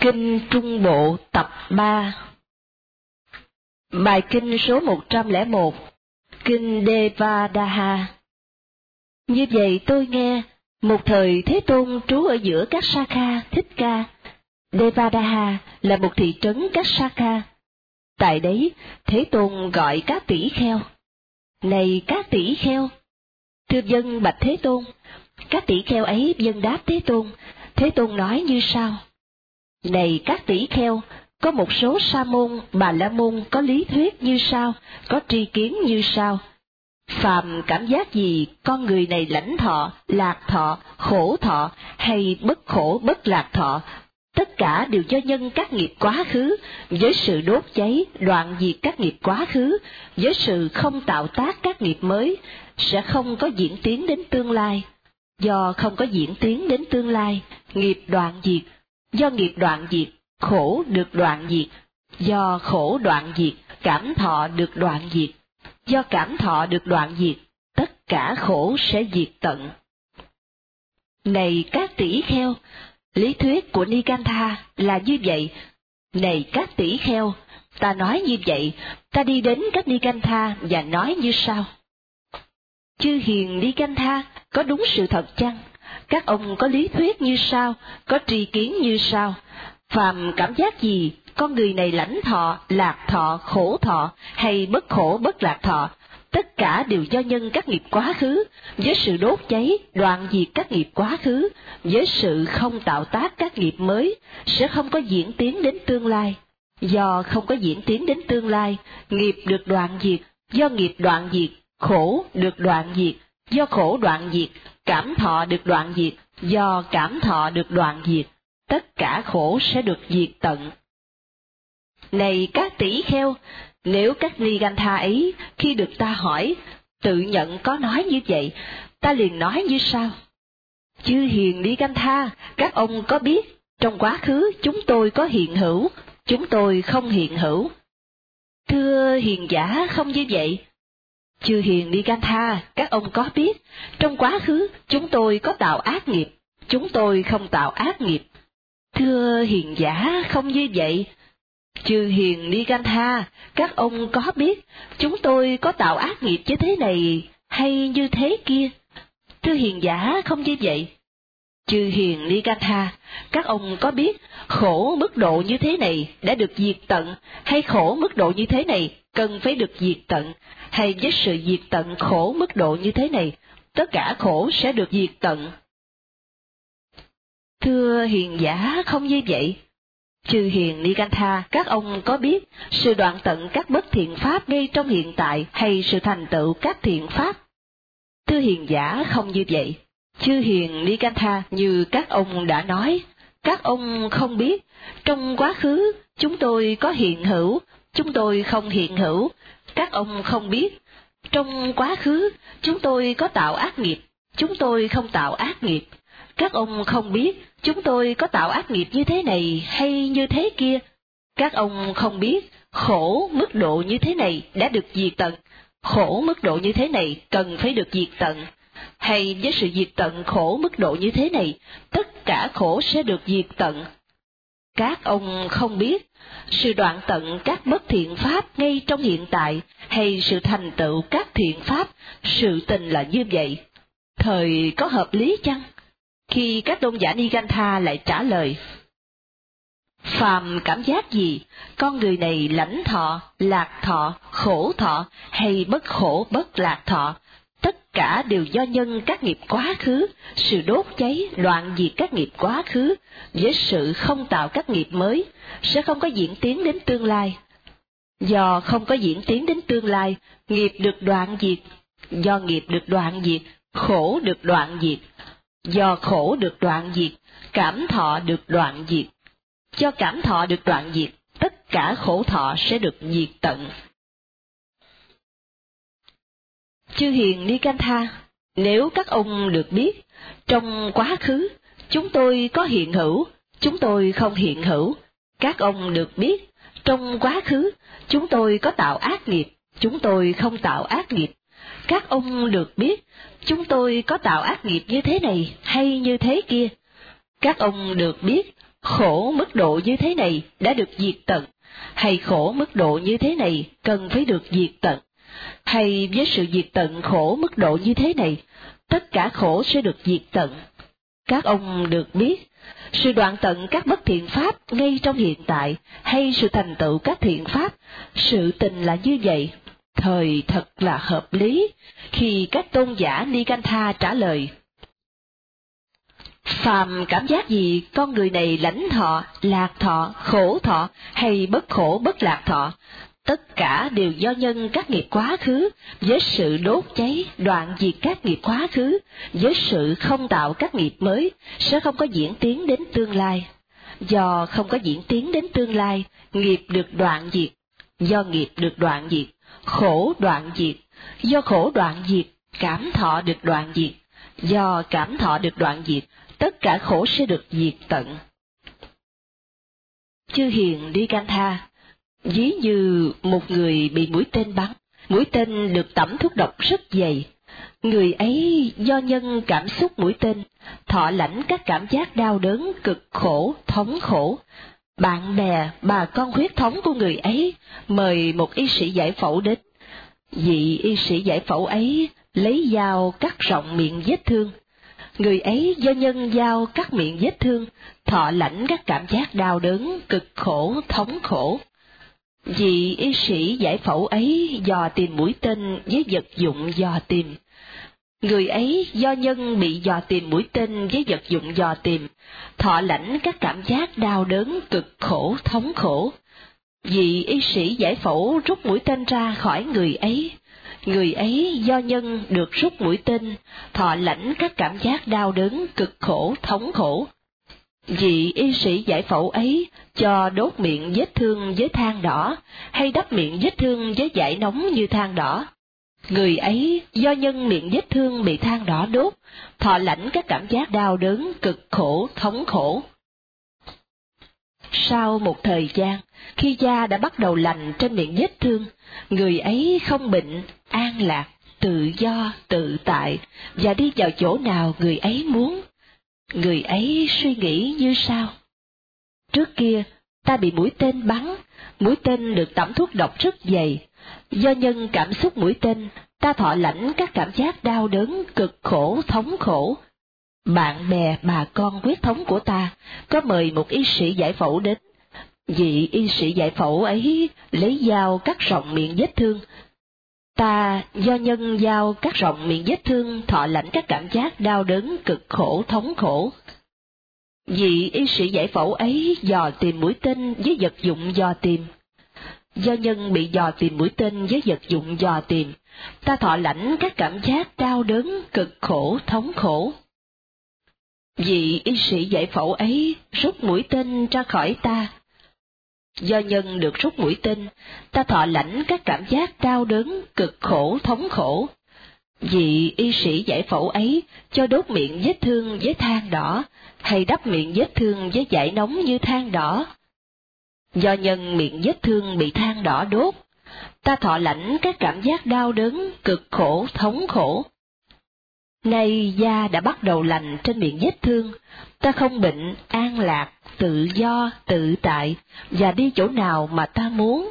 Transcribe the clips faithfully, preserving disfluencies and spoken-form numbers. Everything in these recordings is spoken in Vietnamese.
Kinh Trung Bộ tập ba. Bài kinh số một trăm lẻ một, Kinh Devadaha. Như vậy tôi nghe, một thời Thế Tôn trú ở giữa các Sakha Thích Ca. Devadaha là một thị trấn các Sakha. Tại đấy, Thế Tôn gọi các tỷ kheo. Này các tỷ kheo! Thưa vâng bạch Thế Tôn. Các tỷ kheo ấy vâng đáp Thế Tôn. Thế Tôn nói như sau: Này các tỷ kheo, có một số sa môn, bà la môn có lý thuyết như sau, có tri kiến như sau. Phàm cảm giác gì con người này lãnh thọ, lạc thọ, khổ thọ hay bất khổ bất lạc thọ, tất cả đều do nhân các nghiệp quá khứ, với sự đốt cháy, đoạn diệt các nghiệp quá khứ, với sự không tạo tác các nghiệp mới, sẽ không có diễn tiến đến tương lai. Do không có diễn tiến đến tương lai, nghiệp đoạn diệt. Do nghiệp đoạn diệt, khổ được đoạn diệt. Do khổ đoạn diệt, cảm thọ được đoạn diệt. Do cảm thọ được đoạn diệt, tất cả khổ sẽ diệt tận. Này các tỷ kheo, lý thuyết của Nikantha là như vậy. Này các tỷ kheo, ta nói như vậy, ta đi đến các Nikantha và nói như sau. Chư hiền Nikantha, có đúng sự thật chăng? Các ông có lý thuyết như sau, có tri kiến như sau. Phàm cảm giác gì, con người này lãnh thọ, lạc thọ, khổ thọ hay bất khổ bất lạc thọ, tất cả đều do nhân các nghiệp quá khứ, với sự đốt cháy, đoạn diệt các nghiệp quá khứ, với sự không tạo tác các nghiệp mới, sẽ không có diễn tiến đến tương lai. Do không có diễn tiến đến tương lai, nghiệp được đoạn diệt. Do nghiệp đoạn diệt, khổ được đoạn diệt. Do khổ đoạn diệt, cảm thọ được đoạn diệt. Do cảm thọ được đoạn diệt, tất cả khổ sẽ được diệt tận. Này các tỷ kheo, nếu các Nikantha ấy khi được ta hỏi, tự nhận có nói như vậy, ta liền nói như sau. Chư hiền Nikantha, các ông có biết, trong quá khứ chúng tôi có hiện hữu, chúng tôi không hiện hữu. Thưa hiền giả không như vậy. Chư hiền Nikantha, các ông có biết, trong quá khứ chúng tôi có tạo ác nghiệp, chúng tôi không tạo ác nghiệp. Thưa hiền giả không như vậy. Chư hiền Nikantha, các ông có biết, chúng tôi có tạo ác nghiệp như thế này hay như thế kia. Thưa hiền giả không như vậy. Chư hiền Nikantha, các ông có biết, khổ mức độ như thế này đã được diệt tận, hay khổ mức độ như thế này cần phải được diệt tận, hay với sự diệt tận khổ mức độ như thế này, tất cả khổ sẽ được diệt tận. Thưa hiền giả không như vậy. Chư hiền Nikantha, các ông có biết, sự đoạn tận các bất thiện pháp ngay trong hiện tại hay sự thành tựu các thiện pháp? Thưa hiền giả không như vậy. Chư hiền Nikantha, như các ông đã nói, các ông không biết, trong quá khứ chúng tôi có hiện hữu, chúng tôi không hiện hữu. Các ông không biết, trong quá khứ chúng tôi có tạo ác nghiệp, chúng tôi không tạo ác nghiệp. Các ông không biết, chúng tôi có tạo ác nghiệp như thế này hay như thế kia. Các ông không biết, khổ mức độ như thế này đã được diệt tận, khổ mức độ như thế này cần phải được diệt tận, hay với sự diệt tận khổ mức độ như thế này, tất cả khổ sẽ được diệt tận. Các ông không biết, sự đoạn tận các bất thiện pháp ngay trong hiện tại, hay sự thành tựu các thiện pháp, sự tình là như vậy. Thời có hợp lý chăng? Khi các tôn giả Nikantha lại trả lời, phàm cảm giác gì, con người này lãnh thọ, lạc thọ, khổ thọ hay bất khổ bất lạc thọ, tất cả đều do nhân các nghiệp quá khứ, sự đốt cháy, đoạn diệt các nghiệp quá khứ, với sự không tạo các nghiệp mới, sẽ không có diễn tiến đến tương lai. Do không có diễn tiến đến tương lai, nghiệp được đoạn diệt. Do nghiệp được đoạn diệt, khổ được đoạn diệt. Do khổ được đoạn diệt, cảm thọ được đoạn diệt. Do cảm thọ được đoạn diệt, tất cả khổ thọ sẽ được diệt tận. Chư hiền Nikantha, nếu các ông được biết, trong quá khứ chúng tôi có hiện hữu, chúng tôi không hiện hữu. Các ông được biết, trong quá khứ chúng tôi có tạo ác nghiệp, chúng tôi không tạo ác nghiệp. Các ông được biết, chúng tôi có tạo ác nghiệp như thế này hay như thế kia. Các ông được biết, khổ mức độ như thế này đã được diệt tận, hay khổ mức độ như thế này cần phải được diệt tận, hay với sự diệt tận khổ mức độ như thế này, tất cả khổ sẽ được diệt tận. Các ông được biết, sự đoạn tận các bất thiện pháp ngay trong hiện tại, hay sự thành tựu các thiện pháp, sự tình là như vậy. Thời thật là hợp lý, khi các tôn giả Nikantha trả lời: phàm cảm giác gì con người này lãnh thọ, lạc thọ, khổ thọ hay bất khổ bất lạc thọ, tất cả đều do nhân các nghiệp quá khứ, với sự đốt cháy, đoạn diệt các nghiệp quá khứ, với sự không tạo các nghiệp mới, sẽ không có diễn tiến đến tương lai. Do không có diễn tiến đến tương lai, nghiệp được đoạn diệt. Do nghiệp được đoạn diệt, khổ đoạn diệt. Do khổ đoạn diệt, cảm thọ được đoạn diệt. Do cảm thọ được đoạn diệt, tất cả khổ sẽ được diệt tận. Chư hiền Nikantha, ví như một người bị mũi tên bắn, mũi tên được tẩm thuốc độc rất dày. Người ấy do nhân cảm xúc mũi tên, thọ lãnh các cảm giác đau đớn, cực khổ, thống khổ. Bạn bè, bà con huyết thống của người ấy mời một y sĩ giải phẫu đến. Vị y sĩ giải phẫu ấy lấy dao cắt rộng miệng vết thương. Người ấy do nhân dao cắt miệng vết thương, thọ lãnh các cảm giác đau đớn, cực khổ, thống khổ. Vị y sĩ giải phẫu ấy dò tìm mũi tên với vật dụng dò tìm. Người ấy do nhân bị dò tìm mũi tên với vật dụng dò tìm, thọ lãnh các cảm giác đau đớn, cực khổ, thống khổ. Vị y sĩ giải phẫu rút mũi tên ra khỏi người ấy. Người ấy do nhân được rút mũi tên, thọ lãnh các cảm giác đau đớn, cực khổ, thống khổ. Vị y sĩ giải phẫu ấy cho đốt miệng vết thương với than đỏ, hay đắp miệng vết thương với dải nóng như than đỏ. Người ấy do nhân miệng vết thương bị than đỏ đốt, thọ lãnh các cảm giác đau đớn, cực khổ, thống khổ. Sau một thời gian, khi da đã bắt đầu lành trên miệng vết thương, người ấy không bệnh, an lạc, tự do, tự tại, và đi vào chỗ nào người ấy muốn. Người ấy suy nghĩ như sau: trước kia, ta bị mũi tên bắn, mũi tên được tẩm thuốc độc rất dày. Do nhân cảm xúc mũi tên, ta thọ lãnh các cảm giác đau đớn, cực khổ, thống khổ. Bạn bè, bà con huyết thống của ta có mời một y sĩ giải phẫu đến. Vị y sĩ giải phẫu ấy lấy dao cắt rộng miệng vết thương. Ta do nhân dao cắt rộng miệng vết thương, thọ lãnh các cảm giác đau đớn, cực khổ, thống khổ. Vị y sĩ giải phẫu ấy dò tìm mũi tên với vật dụng dò tìm. Do nhân bị dò tìm mũi tên với vật dụng dò tìm, ta thọ lãnh các cảm giác đau đớn, cực khổ, thống khổ. Vị y sĩ giải phẫu ấy rút mũi tên ra khỏi ta. Do nhân được rút mũi tên, ta thọ lãnh các cảm giác đau đớn, cực khổ, thống khổ. Vị y sĩ giải phẫu ấy cho đốt miệng vết thương với than đỏ, hay đắp miệng vết thương với dải nóng như than đỏ. Do nhân miệng vết thương bị than đỏ đốt, ta thọ lãnh các cảm giác đau đớn, cực khổ, thống khổ. Nay da đã bắt đầu lành trên miệng vết thương, ta không bệnh, an lạc, tự do, tự tại, và đi chỗ nào mà ta muốn.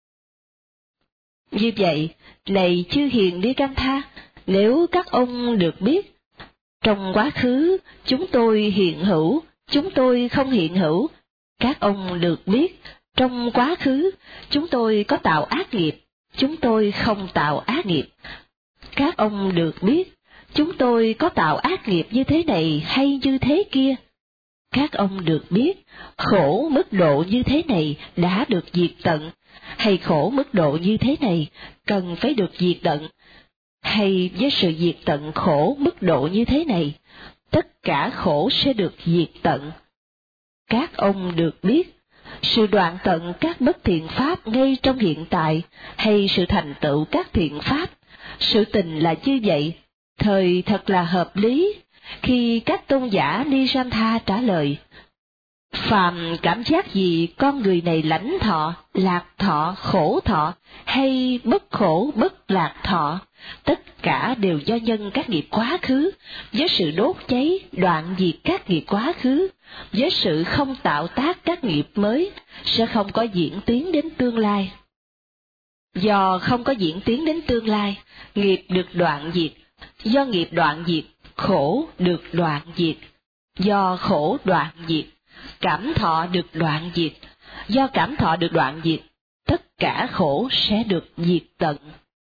Như vậy, này chư hiền Nikantha, nếu các ông được biết, trong quá khứ chúng tôi hiện hữu, chúng tôi không hiện hữu. Các ông được biết, trong quá khứ chúng tôi có tạo ác nghiệp, chúng tôi không tạo ác nghiệp. Các ông được biết, chúng tôi có tạo ác nghiệp như thế này hay như thế kia. Các ông được biết, khổ mức độ như thế này đã được diệt tận, hay khổ mức độ như thế này cần phải được diệt tận, hay với sự diệt tận khổ mức độ như thế này, tất cả khổ sẽ được diệt tận. Các ông được biết, sự đoạn tận các bất thiện pháp ngay trong hiện tại, hay sự thành tựu các thiện pháp, sự tình là như vậy. Thời thật là hợp lý, khi các tôn giả Nikantha trả lời: phàm cảm giác gì con người này lãnh thọ, lạc thọ, khổ thọ, hay bất khổ bất lạc thọ, tất cả đều do nhân các nghiệp quá khứ, với sự đốt cháy, đoạn diệt các nghiệp quá khứ, với sự không tạo tác các nghiệp mới, sẽ không có diễn tiến đến tương lai. Do không có diễn tiến đến tương lai, nghiệp được đoạn diệt, do nghiệp đoạn diệt, khổ được đoạn diệt, do khổ đoạn diệt, cảm thọ được đoạn diệt, do cảm thọ được đoạn diệt, tất cả khổ sẽ được diệt tận.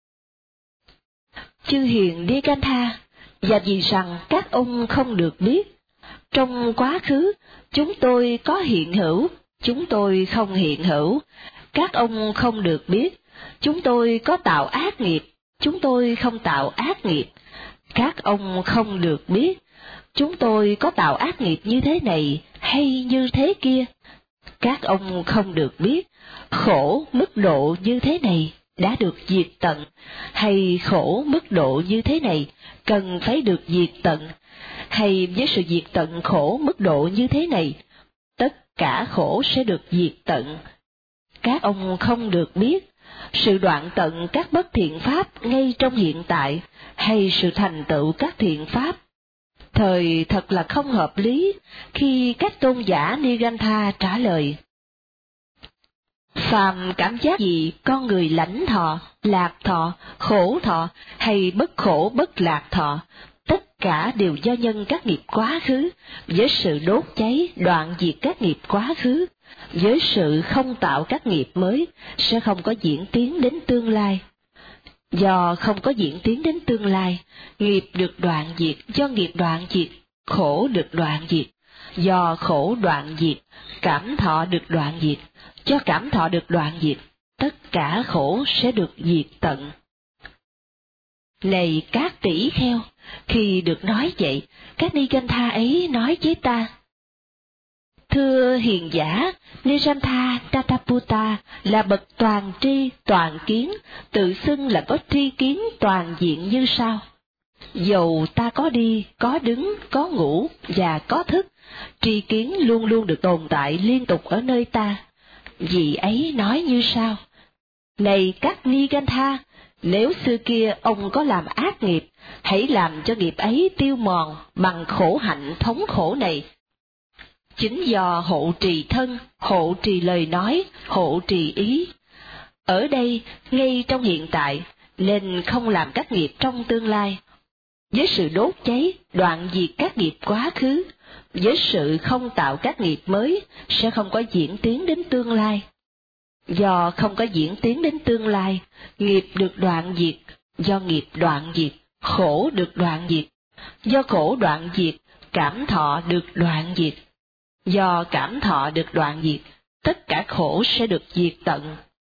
Chư hiền Nigantha, và vì rằng các ông không được biết, trong quá khứ chúng tôi có hiện hữu, chúng tôi không hiện hữu, các ông không được biết, chúng tôi có tạo ác nghiệp, chúng tôi không tạo ác nghiệp, các ông không được biết, chúng tôi có tạo ác nghiệp như thế này hay như thế kia, các ông không được biết, khổ mức độ như thế này đã được diệt tận, hay khổ mức độ như thế này cần phải được diệt tận, hay với sự diệt tận khổ mức độ như thế này, tất cả khổ sẽ được diệt tận. Các ông không được biết, sự đoạn tận các bất thiện pháp ngay trong hiện tại, hay sự thành tựu các thiện pháp. Thời thật là không hợp lý khi các tôn giả Nigantha trả lời: phàm cảm giác gì con người lãnh thọ, lạc thọ, khổ thọ hay bất khổ bất lạc thọ, tất cả đều do nhân các nghiệp quá khứ, với sự đốt cháy, đoạn diệt các nghiệp quá khứ, với sự không tạo các nghiệp mới, sẽ không có diễn tiến đến tương lai. Do không có diễn tiến đến tương lai, nghiệp được đoạn diệt, do nghiệp đoạn diệt, khổ được đoạn diệt, do khổ đoạn diệt, cảm thọ được đoạn diệt, do cảm thọ được đoạn diệt, tất cả khổ sẽ được diệt tận. Này các tỷ kheo, khi được nói vậy, các Nigantha ấy nói với ta: thưa hiền giả, Nirantha Tataputta là bậc toàn tri, toàn kiến, tự xưng là có tri kiến toàn diện như sau. Dầu ta có đi, có đứng, có ngủ và có thức, tri kiến luôn luôn được tồn tại liên tục ở nơi ta. Vị ấy nói như sau: này các Nigantha, nếu xưa kia ông có làm ác nghiệp, hãy làm cho nghiệp ấy tiêu mòn bằng khổ hạnh thống khổ này. Chính do hộ trì thân, hộ trì lời nói, hộ trì ý. Ở đây, ngay trong hiện tại, nên không làm các nghiệp trong tương lai. Với sự đốt cháy, đoạn diệt các nghiệp quá khứ, với sự không tạo các nghiệp mới, sẽ không có diễn tiến đến tương lai. Do không có diễn tiến đến tương lai, nghiệp được đoạn diệt, do nghiệp đoạn diệt, khổ được đoạn diệt, do khổ đoạn diệt, cảm thọ được đoạn diệt, do cảm thọ được đoạn diệt, tất cả khổ sẽ được diệt tận.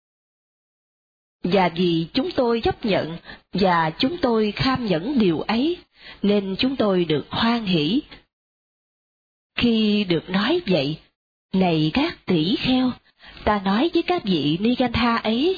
Và vì chúng tôi chấp nhận và chúng tôi kham nhẫn điều ấy, nên chúng tôi được hoan hỷ. Khi được nói vậy, này các tỷ kheo, ta nói với các vị Nigantha ấy: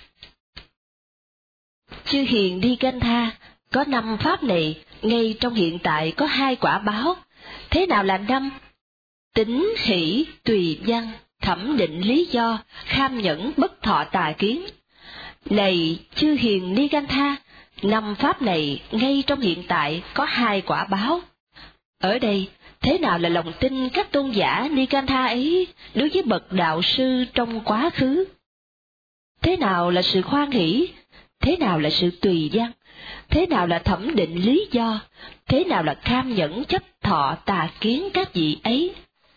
chư hiền Nigantha, có năm pháp này, ngay trong hiện tại có hai quả báo. Thế nào là năm? Tính, hỷ, tùy văn, thẩm định lý do, kham nhẫn bất thọ tà kiến. Này chư hiền Nigantha, năm pháp này ngay trong hiện tại có hai quả báo. Ở đây, thế nào là lòng tin các tôn giả Nigantha ấy đối với bậc đạo sư trong quá khứ? Thế nào là sự hoan hỷ? Thế nào là sự tùy văn? Thế nào là thẩm định lý do? Thế nào là kham nhẫn chấp thọ tà kiến các vị ấy?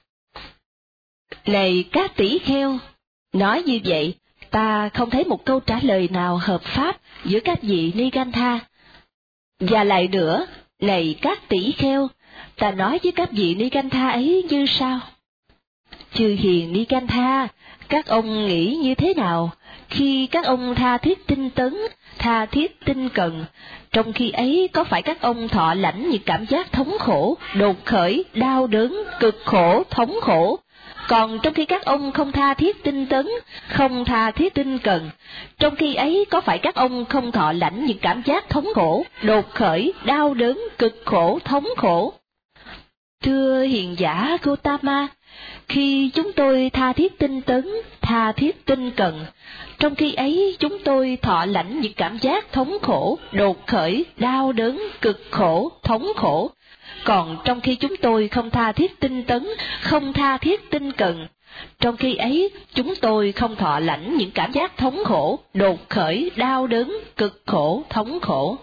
Này các tỷ kheo, nói như vậy, ta không thấy một câu trả lời nào hợp pháp giữa các vị Nigantha. Và lại nữa, này các tỷ kheo, ta nói với các vị Nigantha ấy như sau: chư hiền Nigantha, các ông nghĩ như thế nào khi các ông tha thiết tinh tấn, tha thiết tinh cần, trong khi ấy có phải các ông thọ lãnh những cảm giác thống khổ, đột khởi, đau đớn, cực khổ, thống khổ? Còn trong khi các ông không tha thiết tinh tấn, không tha thiết tinh cần, trong khi ấy có phải các ông không thọ lãnh những cảm giác thống khổ, đột khởi, đau đớn, cực khổ, thống khổ? Thưa hiền giả Gautama, khi chúng tôi tha thiết tinh tấn, tha thiết tinh cần, trong khi ấy chúng tôi thọ lãnh những cảm giác thống khổ, đột khởi, đau đớn, cực khổ, thống khổ. Còn trong khi chúng tôi không tha thiết tinh tấn, không tha thiết tinh cần, trong khi ấy chúng tôi không thọ lãnh những cảm giác thống khổ, đột khởi, đau đớn, cực khổ, thống khổ.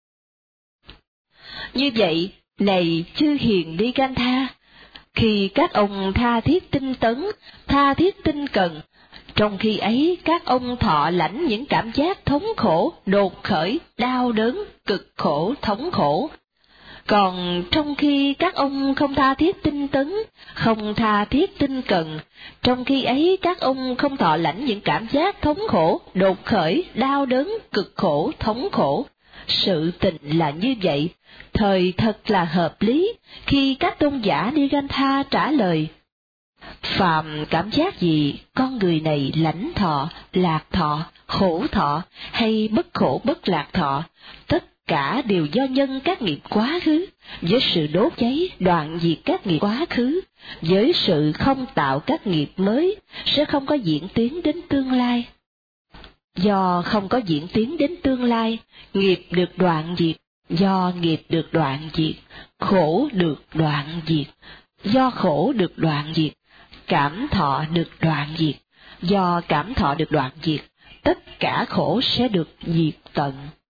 Như vậy, này chư hiền Nigantha, khi các ông tha thiết tinh tấn, tha thiết tinh cần, trong khi ấy các ông thọ lãnh những cảm giác thống khổ, đột khởi, đau đớn, cực khổ, thống khổ. Còn trong khi các ông không tha thiết tinh tấn, không tha thiết tinh cần, trong khi ấy các ông không thọ lãnh những cảm giác thống khổ, đột khởi, đau đớn, cực khổ, thống khổ. Sự tình là như vậy, thời thật là hợp lý khi các tôn giả Nigantha trả lời: phàm cảm giác gì con người này lãnh thọ, lạc thọ, khổ thọ hay bất khổ bất lạc thọ, tất cả đều do nhân các nghiệp quá khứ, với sự đốt cháy đoạn diệt các nghiệp quá khứ, với sự không tạo các nghiệp mới sẽ không có diễn tiến đến tương lai. Do không có diễn tiến đến tương lai, nghiệp được đoạn diệt, do nghiệp được đoạn diệt, khổ được đoạn diệt, do khổ được đoạn diệt, cảm thọ được đoạn diệt, do cảm thọ được đoạn diệt, tất cả khổ sẽ được diệt tận.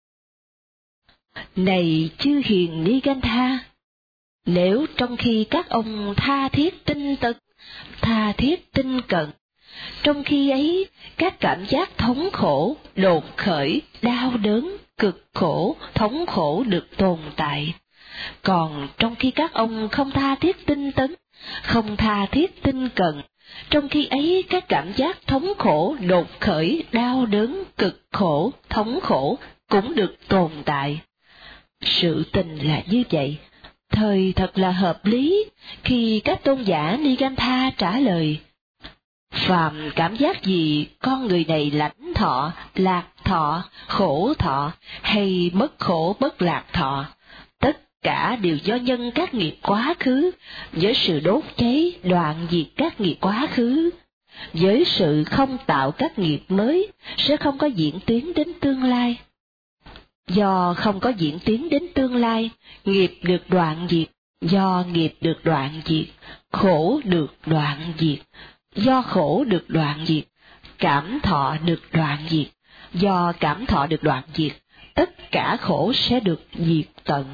Này chư hiền Nigantha, nếu trong khi các ông tha thiết tinh tấn, tha thiết tinh cận, trong khi ấy các cảm giác thống khổ, đột khởi, đau đớn, cực khổ, thống khổ được tồn tại, còn trong khi các ông không tha thiết tinh tấn, không tha thiết tinh cận, trong khi ấy các cảm giác thống khổ, đột khởi, đau đớn, cực khổ, thống khổ cũng được tồn tại. Sự tình là như vậy, thời thật là hợp lý khi các tôn giả Nigantha trả lời: phàm cảm giác gì con người này lãnh thọ, lạc thọ, khổ thọ hay bất khổ bất lạc thọ, tất cả đều do nhân các nghiệp quá khứ, với sự đốt cháy đoạn diệt các nghiệp quá khứ, với sự không tạo các nghiệp mới sẽ không có diễn tiến đến tương lai. Do không có diễn tiến đến tương lai, nghiệp được đoạn diệt, do nghiệp được đoạn diệt, khổ được đoạn diệt, do khổ được đoạn diệt, cảm thọ được đoạn diệt, do cảm thọ được đoạn diệt, tất cả khổ sẽ được diệt tận.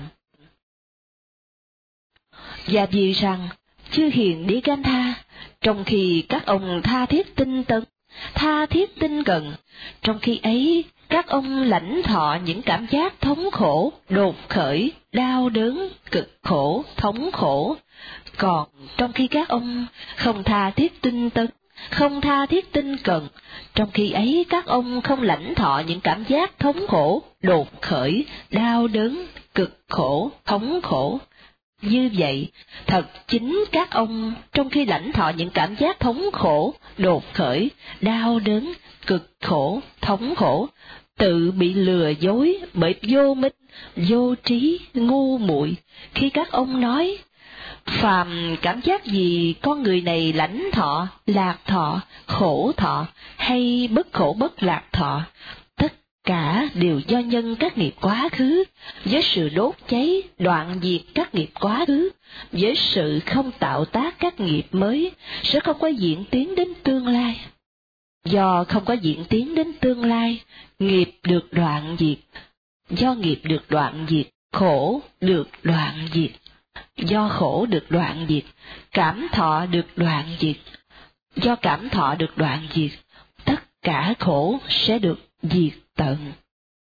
Và vì rằng, chư hiền Nigantha, trong khi các ông tha thiết tinh tấn, tha thiết tinh cần, trong khi ấy các ông lãnh thọ những cảm giác thống khổ, đột khởi, đau đớn, cực khổ, thống khổ. Còn trong khi các ông không tha thiết tinh tấn, không tha thiết tinh cần, trong khi ấy các ông không lãnh thọ những cảm giác thống khổ, đột khởi, đau đớn, cực khổ, thống khổ. Như vậy, thật chính các ông trong khi lãnh thọ những cảm giác thống khổ, đột khởi, đau đớn, cực khổ, thống khổ, tự bị lừa dối bởi vô minh, vô trí, ngu muội khi các ông nói: phàm cảm giác gì con người này lãnh thọ, lạc thọ, khổ thọ hay bất khổ bất lạc thọ, tất cả đều do nhân các nghiệp quá khứ, với sự đốt cháy đoạn diệt các nghiệp quá khứ, với sự không tạo tác các nghiệp mới sẽ không có diễn tiến đến tương lai. Do không có diễn tiến đến tương lai, nghiệp được đoạn diệt, do nghiệp được đoạn diệt, khổ được đoạn diệt, do khổ được đoạn diệt, cảm thọ được đoạn diệt, do cảm thọ được đoạn diệt, tất cả khổ sẽ được diệt tận.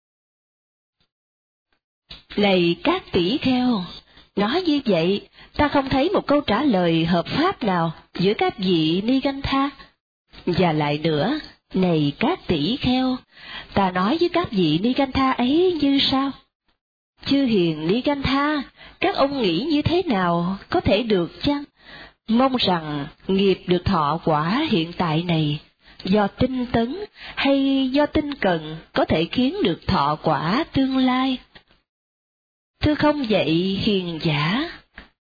Này các tỷ kheo, nói như vậy, ta không thấy một câu trả lời hợp pháp nào giữa các vị Nigantha. Và lại nữa, này các tỷ kheo, ta nói với các vị Nigantha ấy như sau: chư hiền Nigantha, các ông nghĩ như thế nào có thể được chăng? Mong rằng nghiệp được thọ quả hiện tại này, do tinh tấn hay do tinh cần có thể khiến được thọ quả tương lai. Thưa không vậy hiền giả?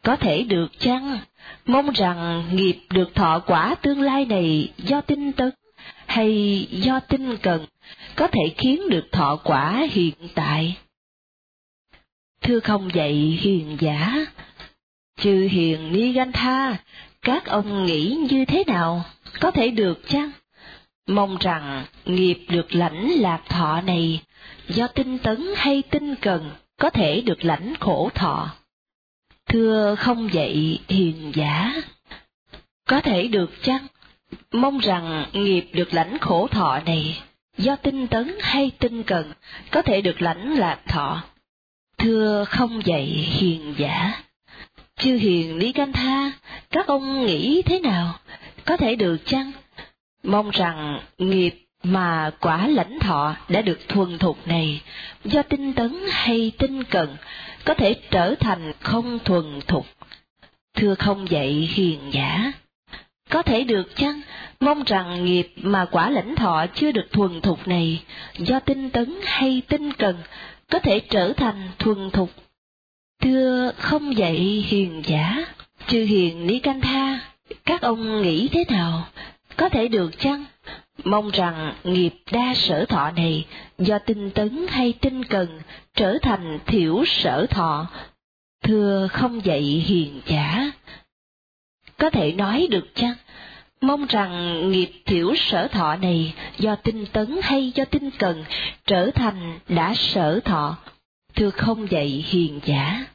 có thể được chăng? Mong rằng nghiệp được thọ quả tương lai này do tinh tấn hay do tinh cần có thể khiến được thọ quả hiện tại. Thưa không vậy hiền giả, chư hiền Nigantha, các ông nghĩ như thế nào? Có thể được chăng? Mong rằng nghiệp được lãnh lạc thọ này do tinh tấn hay tinh cần có thể được lãnh khổ thọ. Thưa không vậy hiền giả, có thể được chăng? Mong rằng nghiệp được lãnh khổ thọ này do tinh tấn hay tinh cần có thể được lãnh lạc thọ. Thưa không vậy hiền giả, chư hiền Nigantha, các ông nghĩ thế nào? Có thể được chăng? Mong rằng nghiệp mà quả lãnh thọ đã được thuần thục này do tinh tấn hay tinh cần có thể trở thành không thuần thục. Thưa không vậy hiền giả, có thể được chăng? Mong rằng nghiệp mà quả lãnh thọ chưa được thuần thục này do tinh tấn hay tinh cần có thể trở thành thuần thục. Thưa không vậy hiền giả, chư hiền Nigantha, các ông nghĩ thế nào? Có thể được chăng? Mong rằng nghiệp đa sở thọ này do tinh tấn hay tinh cần trở thành thiểu sở thọ. Thưa không vậy hiền giả, có thể nói được chăng? Mong rằng nghiệp thiểu sở thọ này do tinh tấn hay do tinh cần trở thành đã sở thọ. Thưa không vậy hiền giả.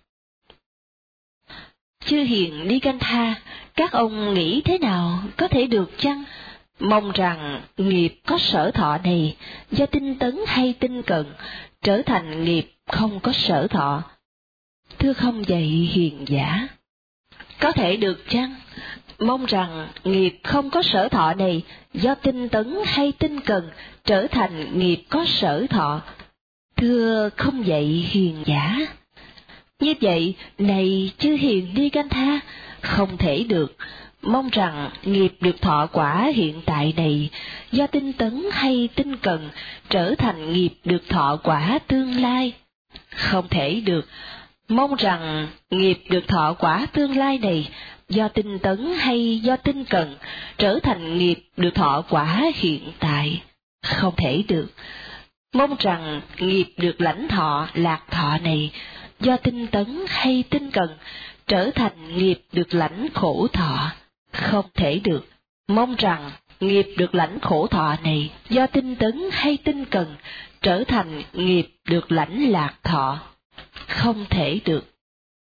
Chư hiền Nigantha, các ông nghĩ thế nào? Có thể được chăng? Mong rằng nghiệp có sở thọ này do tinh tấn hay tinh cần trở thành nghiệp không có sở thọ. Thưa không vậy hiền giả. Có thể được chăng? Mong rằng nghiệp không có sở thọ này do tinh tấn hay tinh cần trở thành nghiệp có sở thọ. Thưa không vậy hiền giả. Như vậy, này chư hiền Nigantha, không thể được. Mong rằng nghiệp được thọ quả hiện tại này do tinh tấn hay tinh cần trở thành nghiệp được thọ quả tương lai. Không thể được. Mong rằng nghiệp được thọ quả tương lai này do tinh tấn hay do tinh cần trở thành nghiệp được thọ quả hiện tại. Không thể được. Mong rằng nghiệp được lãnh thọ lạc thọ này do tinh tấn hay tinh cần trở thành nghiệp được lãnh khổ thọ. Không thể được. Mong rằng nghiệp được lãnh khổ thọ này do tinh tấn hay tinh cần trở thành nghiệp được lãnh lạc thọ. Không thể được.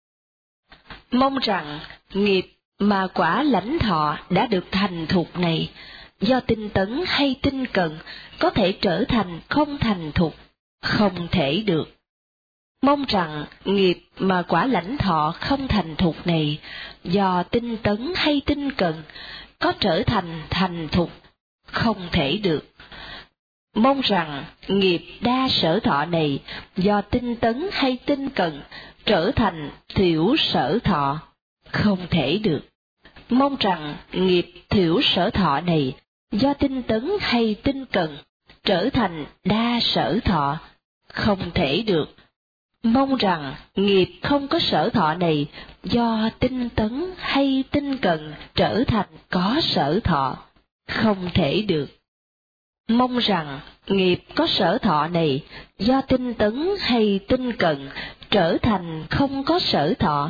Mong rằng nghiệp mà quả lãnh thọ đã được thành thục này do tinh tấn hay tinh cần có thể trở thành không thành thục. Không thể được. Mong rằng nghiệp mà quả lãnh thọ không thành thục này do tinh tấn hay tinh cần có trở thành thành thục. Không thể được. Mong rằng nghiệp đa sở thọ này do tinh tấn hay tinh cần trở thành thiểu sở thọ. Không thể được. Mong rằng nghiệp thiểu sở thọ này do tinh tấn hay tinh cần trở thành đa sở thọ. Không thể được. Mong rằng nghiệp không có sở thọ này do tinh tấn hay tinh cần trở thành có sở thọ. Không thể được. Mong rằng nghiệp có sở thọ này do tinh tấn hay tinh cần trở thành không có sở thọ.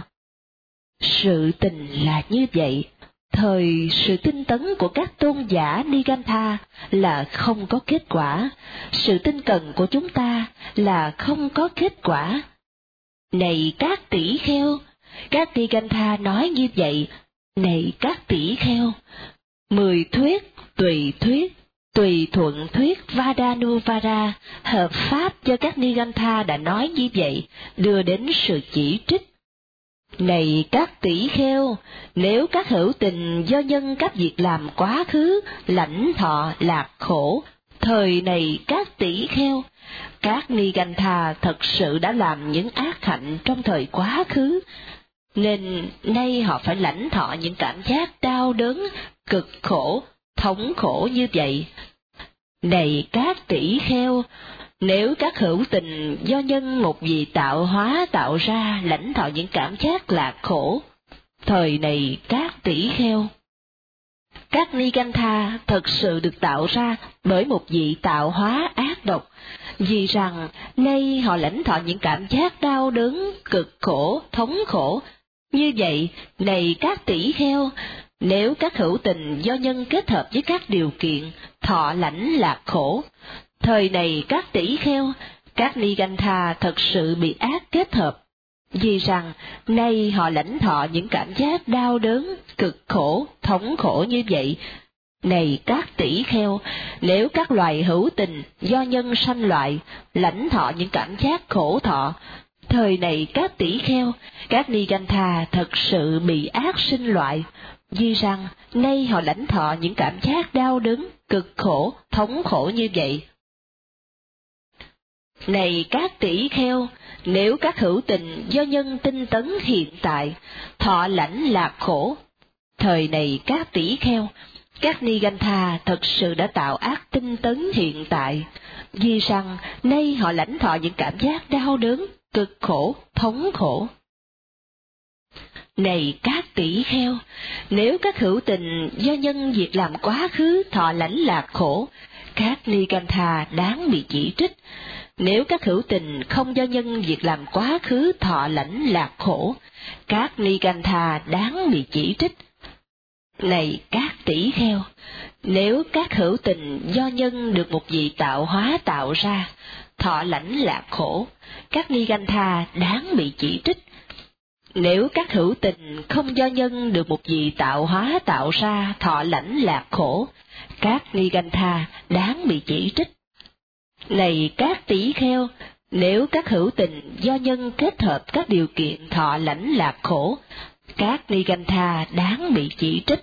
Sự tình là như vậy. Thời sự tinh tấn của các tôn giả Nigantha là không có kết quả, sự tinh cần của chúng ta là không có kết quả. Này các tỷ kheo, các Nigantha nói như vậy, này các tỷ kheo, mười thuyết, tùy thuyết, tùy thuận thuyết Vadanuvara, hợp pháp cho các Nigantha đã nói như vậy, đưa đến sự chỉ trích. Này các tỷ kheo, nếu các hữu tình do nhân các việc làm quá khứ, lãnh thọ lạc khổ, thời này các tỷ kheo, các Nigantha thật sự đã làm những ác hạnh trong thời quá khứ, nên nay họ phải lãnh thọ những cảm giác đau đớn, cực khổ, thống khổ như vậy. Này các tỷ kheo, nếu các hữu tình do nhân một vị tạo hóa tạo ra lãnh thọ những cảm giác lạc khổ, thời này các tỷ kheo. Các Nigantha thật sự được tạo ra bởi một vị tạo hóa ác độc, vì rằng nay họ lãnh thọ những cảm giác đau đớn, cực khổ, thống khổ. Như vậy, này các tỷ kheo, nếu các hữu tình do nhân kết hợp với các điều kiện, thọ lãnh lạc khổ. Thời này các tỷ kheo, các Nigantha thật sự bị ác kết hợp, vì rằng nay họ lãnh thọ những cảm giác đau đớn, cực khổ, thống khổ như vậy. Này các tỷ kheo, nếu các loài hữu tình do nhân sanh loại, lãnh thọ những cảm giác khổ thọ, thời này các tỷ kheo, các Nigantha thật sự bị ác sinh loại, vì rằng nay họ lãnh thọ những cảm giác đau đớn, cực khổ, thống khổ như vậy. Này các tỷ kheo, nếu các hữu tình do nhân tinh tấn hiện tại, thọ lãnh lạc khổ, thời này các tỷ kheo, các Nigantha thật sự đã tạo ác tinh tấn hiện tại, vì rằng nay họ lãnh thọ những cảm giác đau đớn, cực khổ, thống khổ. Này các tỷ kheo, nếu các hữu tình do nhân việc làm quá khứ thọ lãnh lạc khổ, các Nigantha đáng bị chỉ trích. Nếu các hữu tình không do nhân việc làm quá khứ thọ lãnh lạc khổ, các Nigantha đáng bị chỉ trích. Này các tỷ kheo, nếu các hữu tình do nhân được một vị tạo hóa tạo ra, thọ lãnh lạc khổ, các Nigantha đáng bị chỉ trích. Nếu các hữu tình không do nhân được một vị tạo hóa tạo ra, thọ lãnh lạc khổ, các Nigantha đáng bị chỉ trích. Này các tỷ kheo, nếu các hữu tình do nhân kết hợp các điều kiện thọ lãnh lạc khổ, các Nigantha đáng bị chỉ trích.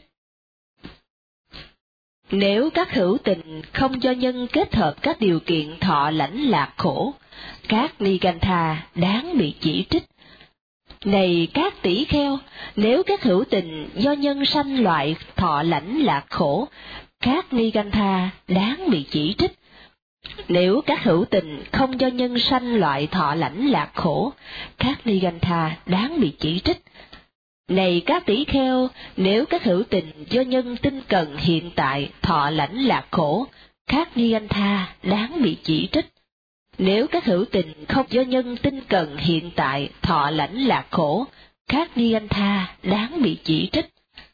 Nếu các hữu tình không do nhân kết hợp các điều kiện thọ lãnh lạc khổ, các Nigantha đáng bị chỉ trích. Này các tỷ kheo, nếu các hữu tình do nhân sanh loại thọ lãnh lạc khổ, các Nigantha đáng bị chỉ trích. Nếu các hữu tình không do nhân sanh loại thọ lãnh lạc khổ, các Nigantha đáng bị chỉ trích. Này các tỷ kheo, nếu các hữu tình do nhân tinh cần hiện tại thọ lãnh lạc khổ, các Nigantha đáng bị chỉ trích. Nếu các hữu tình không do nhân tinh cần hiện tại thọ lãnh lạc khổ, các Nigantha đáng bị chỉ trích.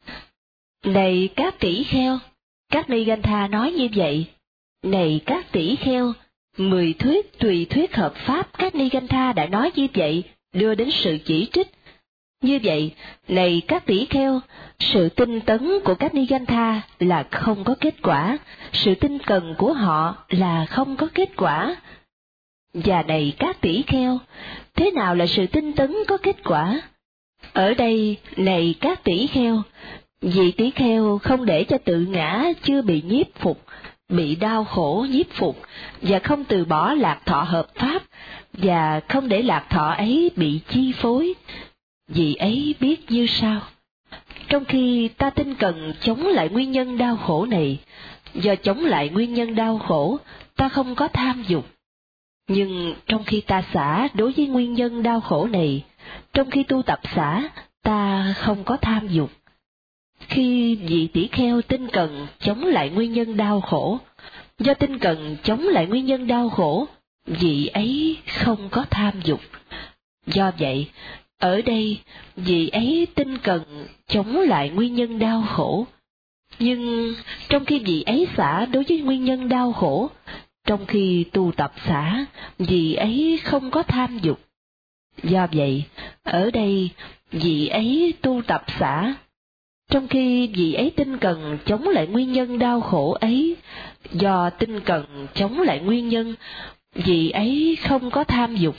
Này các tỷ kheo, các Nigantha nói như vậy. Này các tỷ kheo, mười thuyết tùy thuyết hợp pháp các Nigantha đã nói như vậy, đưa đến sự chỉ trích. Như vậy, này các tỷ kheo, sự tinh tấn của các Nigantha là không có kết quả, sự tinh cần của họ là không có kết quả. Và này các tỷ kheo, thế nào là sự tinh tấn có kết quả? Ở đây, này các tỷ kheo, vị tỷ kheo không để cho tự ngã chưa bị nhiếp phục, bị đau khổ nhiếp phục, và không từ bỏ lạc thọ hợp pháp, và không để lạc thọ ấy bị chi phối. Vì ấy biết như sau: trong khi ta tinh cần chống lại nguyên nhân đau khổ này, do chống lại nguyên nhân đau khổ, ta không có tham dục. Nhưng trong khi ta xả đối với nguyên nhân đau khổ này, trong khi tu tập xả, ta không có tham dục. Khi vị tỷ kheo tinh cần chống lại nguyên nhân đau khổ, do tinh cần chống lại nguyên nhân đau khổ, vị ấy không có tham dục. Do vậy, ở đây, vị ấy tinh cần chống lại nguyên nhân đau khổ. Nhưng trong khi vị ấy xả đối với nguyên nhân đau khổ, trong khi tu tập xả, vị ấy không có tham dục. Do vậy, ở đây, vị ấy tu tập xả. Trong khi vị ấy tinh cần chống lại nguyên nhân đau khổ ấy, do tinh cần chống lại nguyên nhân, vị ấy không có tham dục.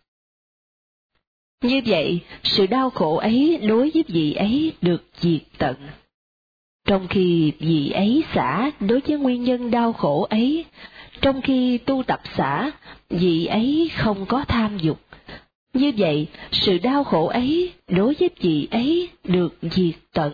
Như vậy, sự đau khổ ấy đối với vị ấy được diệt tận. Trong khi vị ấy xả đối với nguyên nhân đau khổ ấy, trong khi tu tập xả, vị ấy không có tham dục. Như vậy, sự đau khổ ấy đối với vị ấy được diệt tận.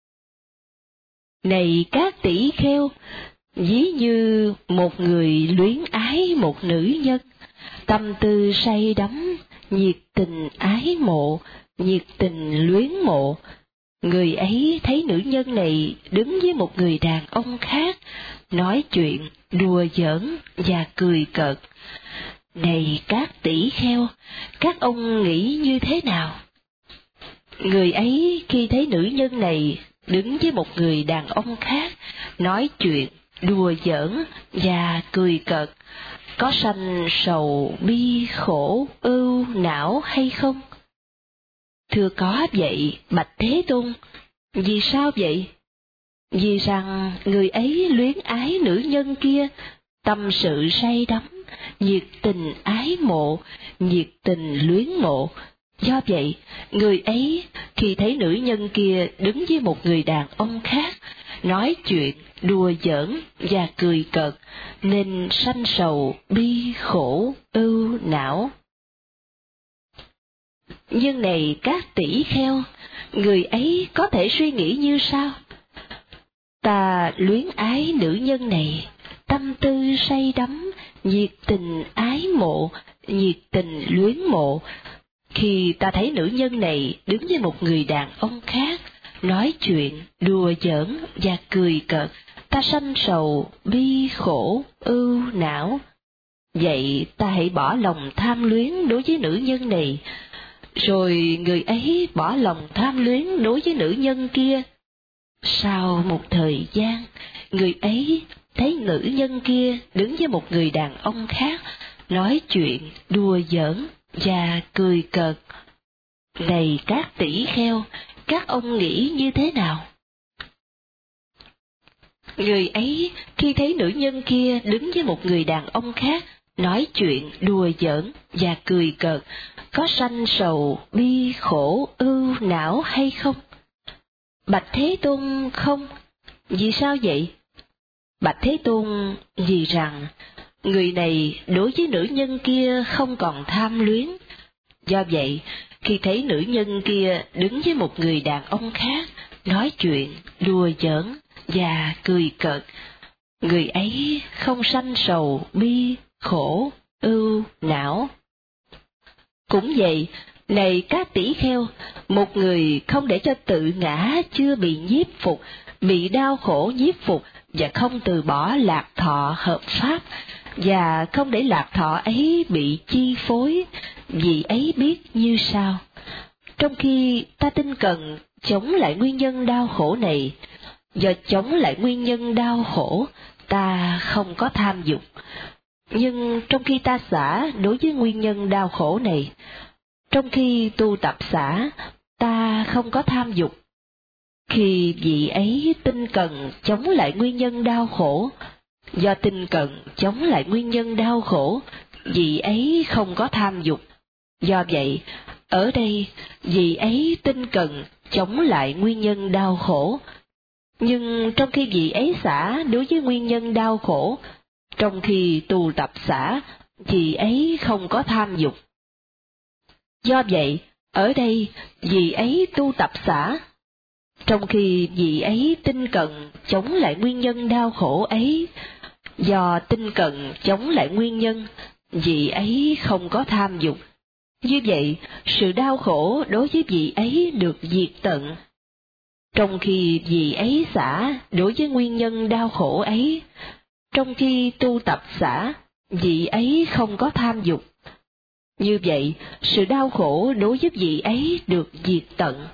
Này các tỷ kheo, ví như một người luyến ái một nữ nhân, tâm tư say đắm, nhiệt tình ái mộ, nhiệt tình luyến mộ, Người ấy thấy nữ nhân này đứng với một người đàn ông khác, nói chuyện, đùa giỡn và cười cợt. Này các tỷ kheo, các ông nghĩ như thế nào? Người ấy khi thấy nữ nhân này đứng với một người đàn ông khác, nói chuyện, đùa giỡn và cười cợt, có sanh sầu, bi, khổ, ưu, não hay không? Thưa có vậy, bạch Thế Tôn. Vì sao vậy? Vì rằng người ấy luyến ái nữ nhân kia, tâm sự say đắm, nhiệt tình ái mộ, nhiệt tình luyến mộ. Do vậy, người ấy khi thấy nữ nhân kia đứng với một người đàn ông khác, nói chuyện, đùa giỡn và cười cợt, nên sanh sầu, bi, khổ, ưu, não. Nhưng này các tỷ kheo, người ấy có thể suy nghĩ như sau? Ta luyến ái nữ nhân này, tâm tư say đắm, nhiệt tình ái mộ, nhiệt tình luyến mộ. Khi ta thấy nữ nhân này đứng với một người đàn ông khác, nói chuyện, đùa giỡn và cười cợt, ta sanh sầu, bi, khổ, ưu, não. Vậy ta hãy bỏ lòng tham luyến đối với nữ nhân này, rồi người ấy bỏ lòng tham luyến đối với nữ nhân kia. Sau một thời gian, người ấy thấy nữ nhân kia đứng với một người đàn ông khác, nói chuyện, đùa giỡn và cười cợt. Này các tỷ kheo, các ông nghĩ như thế nào? Người ấy khi thấy nữ nhân kia đứng với một người đàn ông khác, nói chuyện, đùa giỡn và cười cợt, có sanh sầu, bi, khổ, ưu, não hay không? Bạch Thế Tôn không. Vì sao vậy? Bạch Thế Tôn, vì rằng người này đối với nữ nhân kia không còn tham luyến. Do vậy, khi thấy nữ nhân kia đứng với một người đàn ông khác, nói chuyện, đùa giỡn và cười cợt, người ấy không sanh sầu, bi, khổ, ưu, não. Cũng vậy, này các tỷ kheo, một người không để cho tự ngã chưa bị nhiếp phục, bị đau khổ nhiếp phục và không từ bỏ lạc thọ hợp pháp, và không để lạc thọ ấy bị chi phối, vì ấy biết như sau. Trong khi ta tinh cần chống lại nguyên nhân đau khổ này, do chống lại nguyên nhân đau khổ, ta không có tham dục. Nhưng trong khi ta xả đối với nguyên nhân đau khổ này, trong khi tu tập xả, ta không có tham dục. Khi vị ấy tinh cần chống lại nguyên nhân đau khổ, do tinh cần chống lại nguyên nhân đau khổ, vị ấy không có tham dục. Do vậy, ở đây, vị ấy tinh cần chống lại nguyên nhân đau khổ. Nhưng trong khi vị ấy xả đối với nguyên nhân đau khổ, trong khi tu tập xả, vị ấy không có tham dục. Do vậy, ở đây, vị ấy tu tập xả. Trong khi vị ấy tinh cận chống lại nguyên nhân đau khổ ấy, do tinh cận chống lại nguyên nhân, vị ấy không có tham dục. Như vậy, sự đau khổ đối với vị ấy được diệt tận. Trong khi vị ấy xả đối với nguyên nhân đau khổ ấy, trong khi tu tập xả, vị ấy không có tham dục. Như vậy, sự đau khổ đối với vị ấy được diệt tận.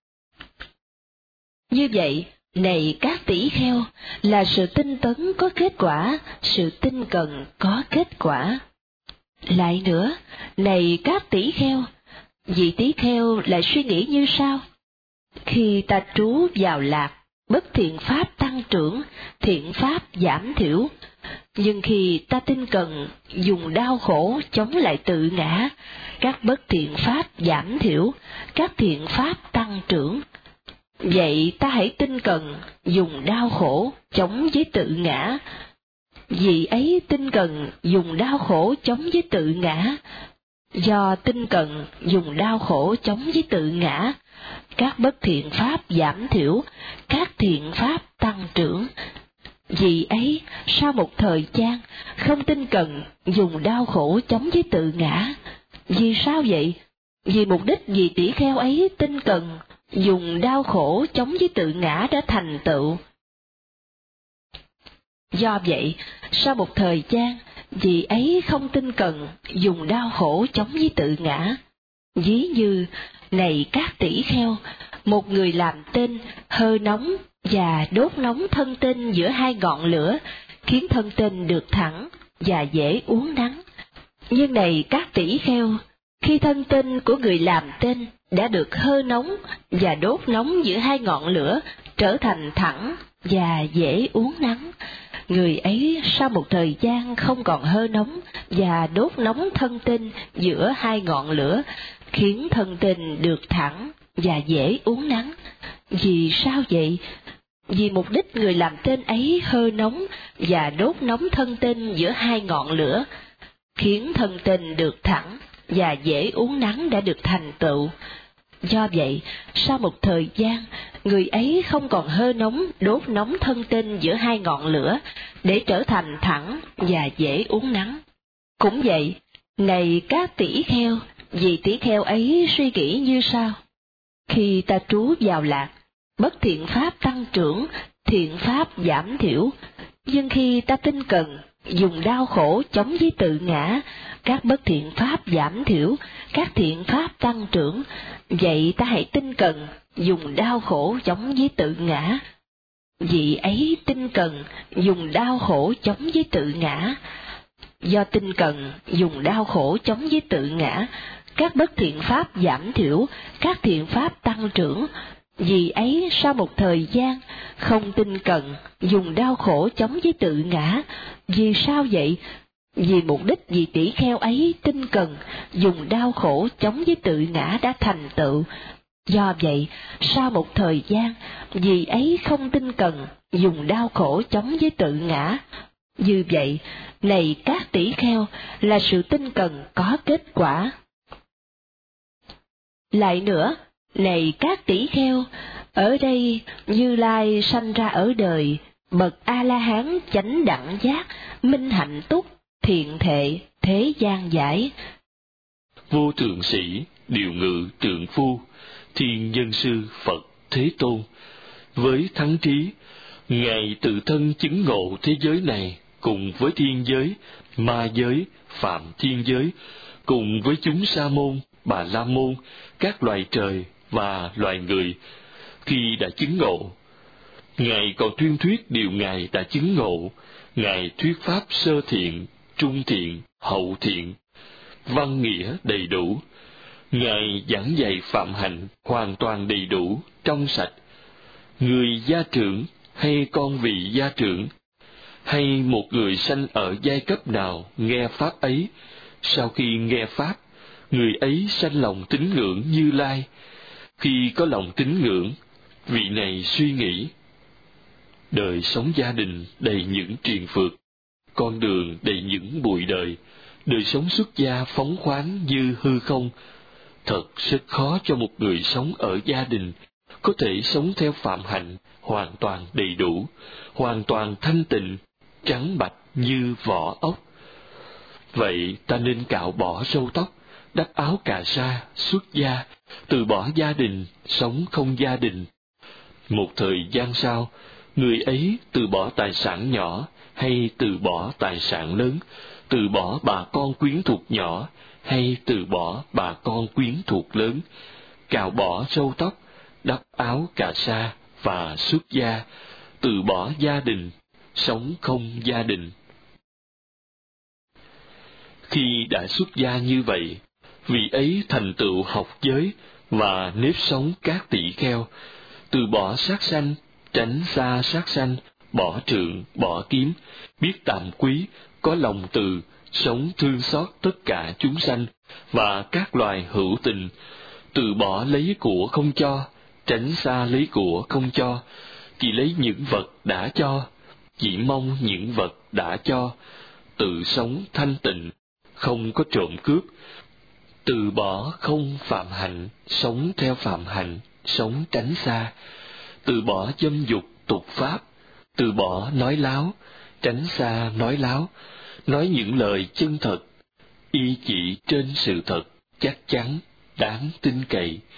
Như vậy, này các tỷ kheo, là sự tinh tấn có kết quả, sự tinh cần có kết quả. Lại nữa, này các tỷ kheo, vị tỷ kheo lại suy nghĩ như sau? Khi ta trú vào lạc, bất thiện pháp tăng trưởng, thiện pháp giảm thiểu. Nhưng khi ta tinh cần dùng đau khổ chống lại tự ngã, các bất thiện pháp giảm thiểu, các thiện pháp tăng trưởng. Vậy ta hãy tinh cần dùng đau khổ chống với tự ngã. Vì ấy tinh cần dùng đau khổ chống với tự ngã. Do tinh cần dùng đau khổ chống với tự ngã, các bất thiện pháp giảm thiểu, các thiện pháp tăng trưởng. Vì ấy, sau một thời gian, không tinh cần dùng đau khổ chống với tự ngã. Vì sao vậy? Vì mục đích vì tỷ kheo ấy tinh cần dùng đau khổ chống với tự ngã đã thành tựu. Do vậy, sau một thời gian, vị ấy không tinh cần dùng đau khổ chống với tự ngã. Ví như, này các tỷ kheo, một người làm tên hơ nóng và đốt nóng thân tên giữa hai ngọn lửa, khiến thân tên được thẳng và dễ uốn nắn. Nhưng này các tỷ kheo, khi thân tên của người làm tên đã được hơ nóng và đốt nóng giữa hai ngọn lửa, trở thành thẳng và dễ uốn nắn, người ấy sau một thời gian không còn hơ nóng và đốt nóng thân tên giữa hai ngọn lửa, khiến thân tên được thẳng và dễ uốn nắn. Vì sao vậy? Vì mục đích người làm tên ấy hơ nóng và đốt nóng thân tên giữa hai ngọn lửa, khiến thân tên được thẳng và dễ uốn nắn đã được thành tựu. Do vậy, sau một thời gian, người ấy không còn hơ nóng đốt nóng thân tên giữa hai ngọn lửa, để trở thành thẳng và dễ uốn nắn. Cũng vậy, này các tỷ kheo, vì tỷ kheo ấy suy nghĩ như sau: khi ta trú vào lạc, bất thiện pháp tăng trưởng, thiện pháp giảm thiểu. Nhưng khi ta tinh cần dùng đau khổ chống với tự ngã, các bất thiện pháp giảm thiểu, các thiện pháp tăng trưởng. Vậy ta hãy tinh cần dùng đau khổ chống với tự ngã. Vị ấy tinh cần dùng đau khổ chống với tự ngã. Do tinh cần dùng đau khổ chống với tự ngã, các bất thiện pháp giảm thiểu, các thiện pháp tăng trưởng. Vì ấy sau một thời gian không tinh cần dùng đau khổ chống với tự ngã. Vì sao vậy? Vì mục đích vị tỷ kheo ấy tinh cần dùng đau khổ chống với tự ngã đã thành tựu. Do vậy, sau một thời gian, vị ấy không tinh cần dùng đau khổ chống với tự ngã. Như vậy, này các tỷ kheo, là sự tinh cần có kết quả. Lại nữa, này các tỷ kheo, ở đây Như Lai sanh ra ở đời, bậc A-la-hán chánh đẳng giác, minh hạnh túc, thiện thệ, thế gian giải. Vô thượng sĩ, điều ngự trượng phu, thiên nhân sư Phật Thế Tôn, với thắng trí, Ngài tự thân chứng ngộ thế giới này, cùng với thiên giới, ma giới, phạm thiên giới, cùng với chúng sa môn, bà la môn, các loài trời và loài người. Khi đã chứng ngộ, Ngài còn tuyên thuyết điều Ngài đã chứng ngộ. Ngài thuyết pháp sơ thiện, trung thiện, hậu thiện, văn nghĩa đầy đủ. Ngài giảng dạy phạm hạnh hoàn toàn đầy đủ, trong sạch. Người gia trưởng hay con vị gia trưởng, hay một người sanh ở giai cấp nào nghe pháp ấy, sau khi nghe pháp, người ấy sanh lòng tín ngưỡng Như Lai. Khi có lòng tín ngưỡng, vị này suy nghĩ: đời sống gia đình đầy những triền phược, con đường đầy những bụi đời, đời sống xuất gia phóng khoáng như hư không. Thật rất khó cho một người sống ở gia đình có thể sống theo phạm hạnh hoàn toàn đầy đủ, hoàn toàn thanh tịnh, trắng bạch như vỏ ốc. Vậy ta nên cạo bỏ râu tóc, đắp áo cà sa, xuất gia, từ bỏ gia đình, sống không gia đình. Một thời gian sau, người ấy từ bỏ tài sản nhỏ hay từ bỏ tài sản lớn, từ bỏ bà con quyến thuộc nhỏ hay từ bỏ bà con quyến thuộc lớn, cạo bỏ râu tóc, đắp áo cà sa và xuất gia, từ bỏ gia đình, sống không gia đình. Khi đã xuất gia như vậy, vị ấy thành tựu học giới và nếp sống các tỷ kheo, từ bỏ sát sanh, tránh xa sát sanh, bỏ trượng, bỏ kiếm, biết tạm quý, có lòng từ, sống thương xót tất cả chúng sanh và các loài hữu tình, từ bỏ lấy của không cho, tránh xa lấy của không cho, chỉ lấy những vật đã cho, chỉ mong những vật đã cho, tự sống thanh tịnh, không có trộm cướp, từ bỏ không phạm hạnh, sống theo phạm hạnh, sống tránh xa, từ bỏ dâm dục tục pháp, từ bỏ nói láo, tránh xa nói láo, nói những lời chân thật, y chỉ trên sự thật, chắc chắn, đáng tin cậy,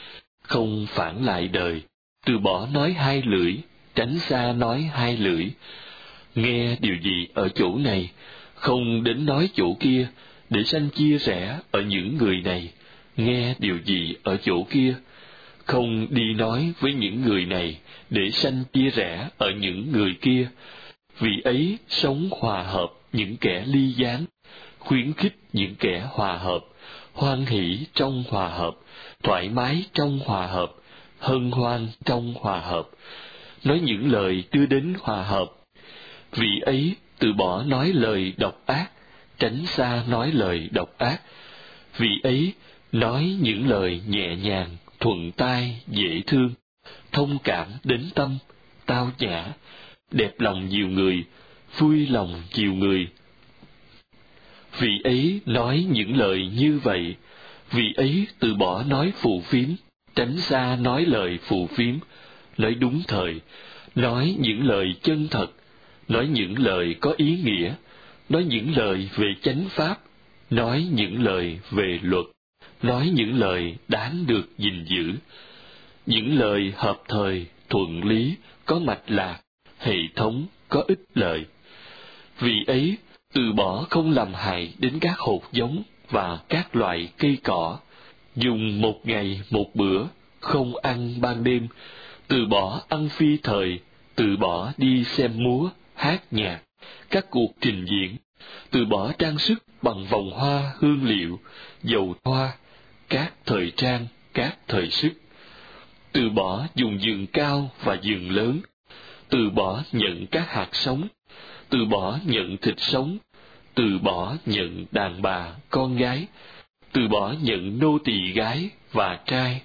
không phản lại đời, từ bỏ nói hai lưỡi, tránh xa nói hai lưỡi. Nghe điều gì ở chỗ này, không đến nói chỗ kia, để sanh chia rẽ ở những người này. Nghe điều gì ở chỗ kia, không đi nói với những người này, để sanh chia rẽ ở những người kia. Vì ấy sống hòa hợp những kẻ ly gián, khuyến khích những kẻ hòa hợp, hoan hỷ trong hòa hợp, thoải mái trong hòa hợp, hân hoan trong hòa hợp, nói những lời đưa đến hòa hợp. Vì ấy từ bỏ nói lời độc ác, tránh xa nói lời độc ác. Vì ấy nói những lời nhẹ nhàng, thuận tai, dễ thương, thông cảm đến tâm, tao nhã, đẹp lòng nhiều người, vui lòng nhiều người. Vì ấy nói những lời như vậy. Vì ấy từ bỏ nói phù phiếm, tránh xa nói lời phù phiếm, nói đúng thời, nói những lời chân thật, nói những lời có ý nghĩa, nói những lời về chánh pháp, nói những lời về luật, nói những lời đáng được gìn giữ, những lời hợp thời, thuận lý, có mạch lạc, hệ thống, có ích lợi. Vì ấy, từ bỏ không làm hại đến các hột giống và các loại cây cỏ, dùng một ngày một bữa, không ăn ban đêm, từ bỏ ăn phi thời, từ bỏ đi xem múa, hát nhạc, các cuộc trình diễn, từ bỏ trang sức bằng vòng hoa hương liệu, dầu hoa, các thời trang, các thời sức, từ bỏ dùng giường cao và giường lớn, từ bỏ nhận các hạt sống, từ bỏ nhận thịt sống, từ bỏ nhận đàn bà, con gái, từ bỏ nhận nô tỳ gái và trai,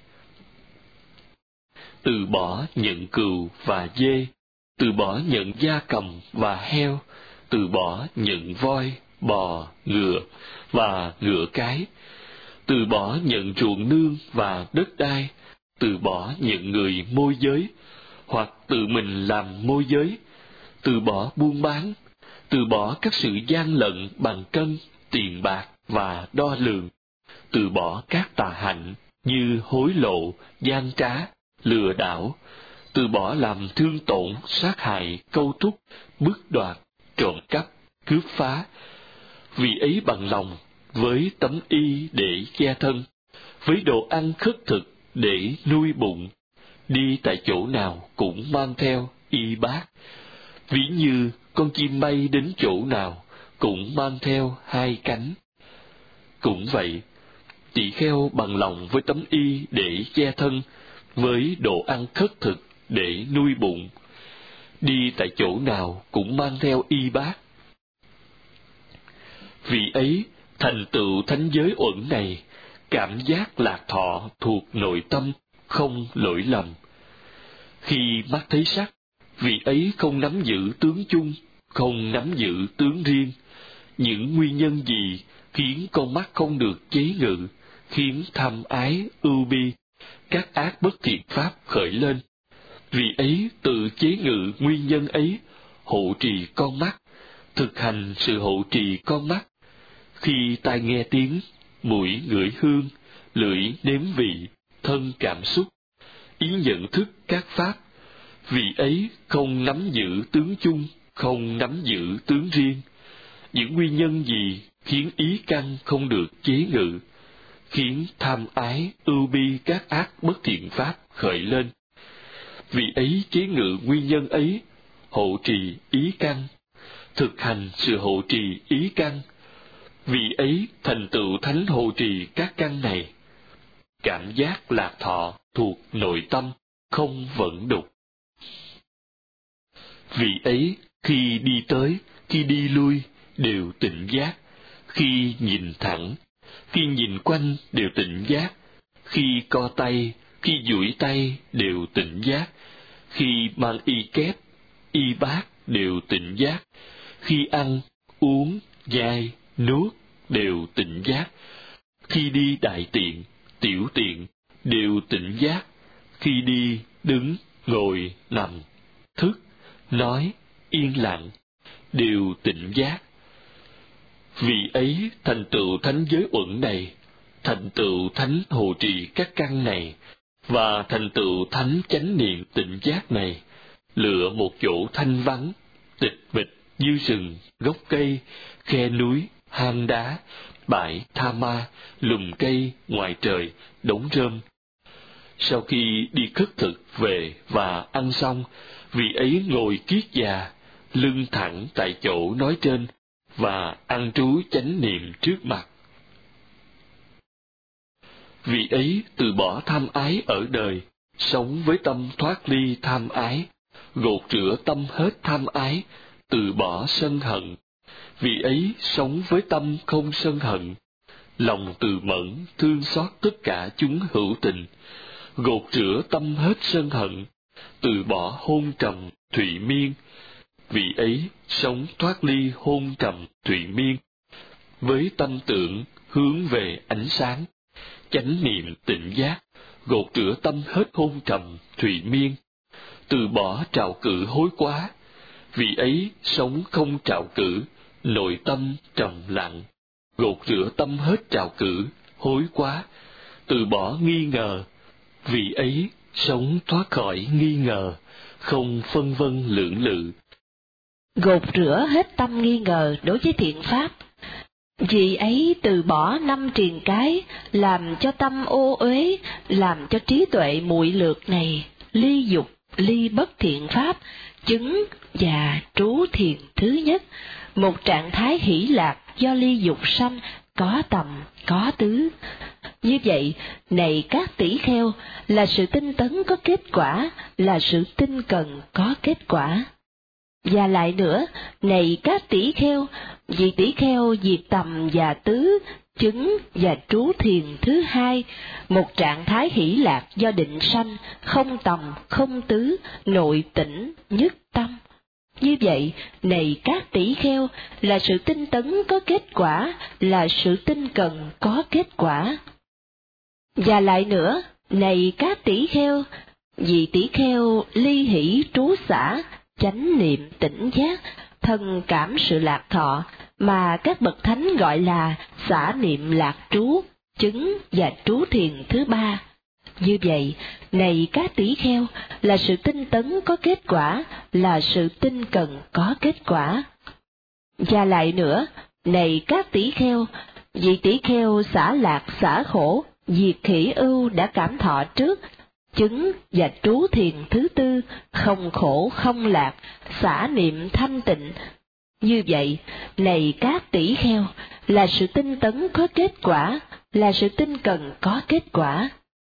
từ bỏ nhận cừu và dê, từ bỏ nhận gia cầm và heo, từ bỏ nhận voi, bò, ngựa và ngựa cái, từ bỏ nhận ruộng nương và đất đai, từ bỏ nhận người môi giới, hoặc tự mình làm môi giới, từ bỏ buôn bán, từ bỏ các sự gian lận bằng cân, tiền bạc và đo lường, từ bỏ các tà hạnh như hối lộ, gian trá, lừa đảo, từ bỏ làm thương tổn, sát hại, câu thúc, bức đoạt, trộm cắp, cướp phá. Vì ấy bằng lòng, với tấm y để che thân, với đồ ăn khất thực để nuôi bụng, đi tại chỗ nào cũng mang theo y bát. Ví như con chim bay đến chỗ nào cũng mang theo hai cánh. Cũng vậy, tỳ kheo bằng lòng với tấm y để che thân, với đồ ăn khất thực để nuôi bụng, đi tại chỗ nào cũng mang theo y bát. Vì ấy, thành tựu thánh giới uẩn này, cảm giác lạc thọ thuộc nội tâm, không lỗi lầm. Khi mắt thấy sắc, vì ấy không nắm giữ tướng chung, không nắm giữ tướng riêng. Những nguyên nhân gì khiến con mắt không được chế ngự, khiến tham ái, ưu bi, các ác bất thiện pháp khởi lên? Vì ấy tự chế ngự nguyên nhân ấy, hộ trì con mắt, thực hành sự hộ trì con mắt. Khi tai nghe tiếng, mũi ngửi hương, lưỡi nếm vị, thân cảm xúc, ý nhận thức các pháp. Vì ấy không nắm giữ tướng chung, không nắm giữ tướng riêng. Những nguyên nhân gì khiến ý căn không được chế ngự, khiến tham ái, ưu bi các ác bất thiện pháp khởi lên? Vì ấy chế ngự nguyên nhân ấy, hộ trì ý căn, thực hành sự hộ trì ý căn. Vì ấy thành tựu thánh hộ trì các căn này. Cảm giác lạc thọ thuộc nội tâm, không vận đục. Vì ấy khi đi tới, khi đi lui đều tỉnh giác, khi nhìn thẳng, khi nhìn quanh đều tỉnh giác, khi co tay, khi duỗi tay đều tỉnh giác, khi mang y kép, y bát đều tỉnh giác, khi ăn, uống, nhai, nuốt đều tỉnh giác, khi đi đại tiện, tiểu tiện đều tỉnh giác, khi đi, đứng, ngồi, nằm, thức, nói, yên lặng đều tỉnh giác. Vì ấy thành tựu thánh giới uẩn này, thành tựu thánh hộ trì các căn này, và thành tựu thánh chánh niệm tỉnh giác này, lựa một chỗ thanh vắng, tịch mịch như rừng, gốc cây, khe núi, hang đá, bãi tha ma, lùm cây, ngoài trời, đống rơm. Sau khi đi khất thực về và ăn xong, vị ấy ngồi kiết già, lưng thẳng tại chỗ nói trên, và ăn trú chánh niệm trước mặt. Vị ấy từ bỏ tham ái ở đời, sống với tâm thoát ly tham ái, gột rửa tâm hết tham ái, từ bỏ sân hận. Vị ấy sống với tâm không sân hận, lòng từ mẫn thương xót tất cả chúng hữu tình, gột rửa tâm hết sân hận, từ bỏ hôn trầm thụy miên. Vị ấy sống thoát ly hôn trầm thụy miên, với tâm tưởng hướng về ánh sáng, chánh niệm tỉnh giác, gột rửa tâm hết hôn trầm thụy miên, từ bỏ trạo cử hối quá. Vị ấy sống không trạo cử, nội tâm trầm lặng, gột rửa tâm hết trạo cử hối quá, từ bỏ nghi ngờ. Vị ấy sống thoát khỏi nghi ngờ, không phân vân lưỡng lự, gột rửa hết tâm nghi ngờ đối với thiện pháp. Vị ấy từ bỏ năm triền cái, làm cho tâm ô uế, làm cho trí tuệ muội lược này ly dục, ly bất thiện pháp, chứng và trú thiền thứ nhất, một trạng thái hỷ lạc do ly dục sanh, có tầm, có tứ. Như vậy, này các tỷ kheo, là sự tinh tấn có kết quả, là sự tinh cần có kết quả. Và lại nữa, này các tỷ kheo, vị tỷ kheo diệt tầm và tứ, chứng và trú thiền thứ hai, một trạng thái hỷ lạc do định sanh, không tầm, không tứ, nội tĩnh, nhất tâm. Như vậy, này các tỷ kheo, là sự tinh tấn có kết quả, là sự tinh cần có kết quả. Và lại nữa, này các tỷ kheo, vị tỷ kheo ly hỷ trú xả, chánh niệm tỉnh giác, thân cảm sự lạc thọ, mà các bậc thánh gọi là xả niệm lạc trú, chứng và trú thiền thứ ba. Như vậy, này các tỷ kheo, là sự tinh tấn có kết quả, là sự tinh cần có kết quả. Và lại nữa, này các tỷ kheo, vị tỷ kheo xả lạc xả khổ, diệt khỉ ưu đã cảm thọ trước, chứng và trú thiền thứ tư, không khổ không lạc, xả niệm thanh tịnh. Như vậy, này các tỷ kheo, là sự tinh tấn có kết quả, là sự tinh cần có kết quả.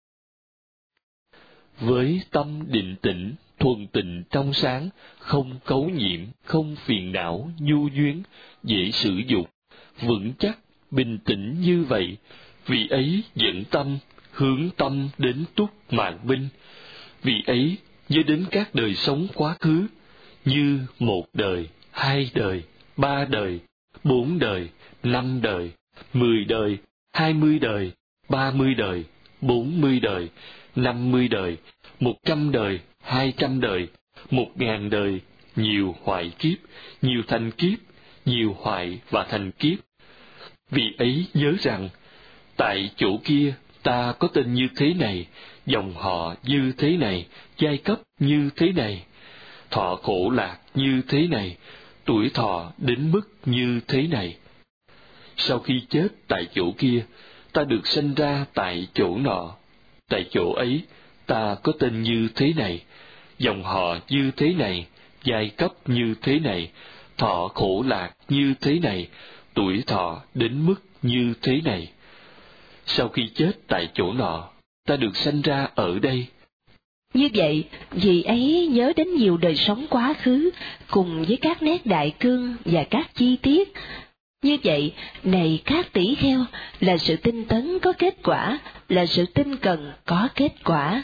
Với tâm định tĩnh, thuần tịnh trong sáng, không cấu nhiễm, không phiền não, nhu duyên, dễ sử dụng, vững chắc, bình tĩnh như vậy, vị ấy dẫn tâm, hướng tâm đến túc mạng binh. Vị ấy nhớ đến các đời sống quá khứ, như một đời, hai đời, ba đời, bốn đời, năm đời, mười đời, hai mươi đời, ba mươi đời, bốn mươi đời, năm mươi đời, một trăm đời, hai trăm đời, một ngàn đời, nhiều hoại kiếp, nhiều thành kiếp, nhiều hoại và thành kiếp. Vị ấy nhớ rằng, tại chỗ kia ta có tên như thế này, dòng họ như thế này, giai cấp như thế này, thọ khổ lạc như thế này, tuổi thọ đến mức như thế này. Sau khi chết tại chỗ kia, ta được sanh ra tại chỗ nọ. Tại chỗ ấy, ta có tên như thế này, dòng họ như thế này, giai cấp như thế này, thọ khổ lạc như thế này, tuổi thọ đến mức như thế này. Sau khi chết tại chỗ nọ, ta được sanh ra ở đây. Như vậy, vị ấy nhớ đến nhiều đời sống quá khứ, cùng với các nét đại cương và các chi tiết. Như vậy, này các tỷ kheo, là sự tinh tấn có kết quả, là sự tinh cần có kết quả.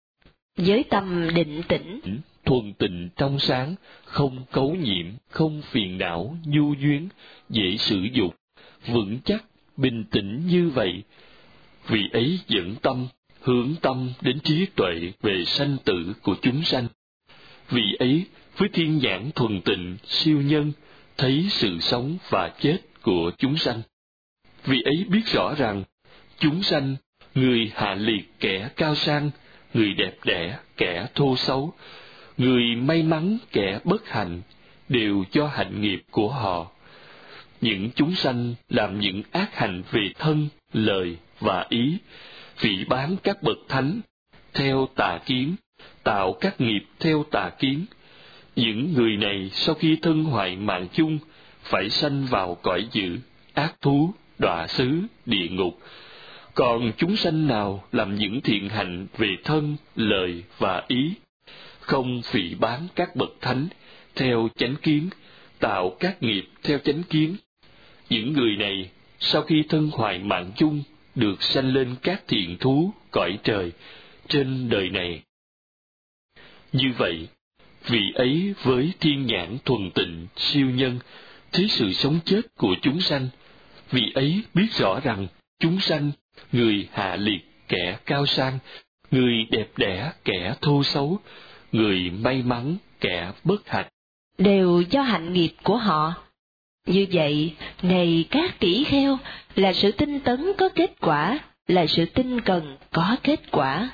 Với tâm định tĩnh, thuần tịnh trong sáng, không cấu nhiễm, không phiền não, nhu duyên, dễ sử dụng, vững chắc, bình tĩnh như vậy, vị ấy dẫn tâm, hướng tâm đến trí tuệ về sanh tử của chúng sanh. Vị ấy với thiên nhãn thuần tịnh siêu nhân, thấy sự sống và chết của chúng sanh. Vị ấy biết rõ rằng, chúng sanh, người hạ liệt kẻ cao sang, người đẹp đẽ, kẻ thô xấu, người may mắn, kẻ bất hạnh, đều do hạnh nghiệp của họ. Những chúng sanh làm những ác hành về thân, lời và ý, phỉ báng các bậc thánh, theo tà kiến, tạo các nghiệp theo tà kiến. Những người này sau khi thân hoại mạng chung, phải sanh vào cõi dữ, ác thú, đọa xứ, địa ngục. Còn chúng sanh nào làm những thiện hạnh về thân, lời và ý, không phỉ báng các bậc thánh, theo chánh kiến, tạo các nghiệp theo chánh kiến, những người này sau khi thân hoại mạng chung, được sanh lên các thiện thú cõi trời trên đời này. Như vậy, vị ấy với thiên nhãn thuần tịnh siêu nhân thấy sự sống chết của chúng sanh, vị ấy biết rõ rằng chúng sanh, người hạ liệt, kẻ cao sang, người đẹp đẽ, kẻ thô xấu, người may mắn, kẻ bất hạnh, đều do hạnh nghiệp của họ. Như vậy, này các tỷ kheo, là sự tinh tấn có kết quả, là sự tinh cần có kết quả.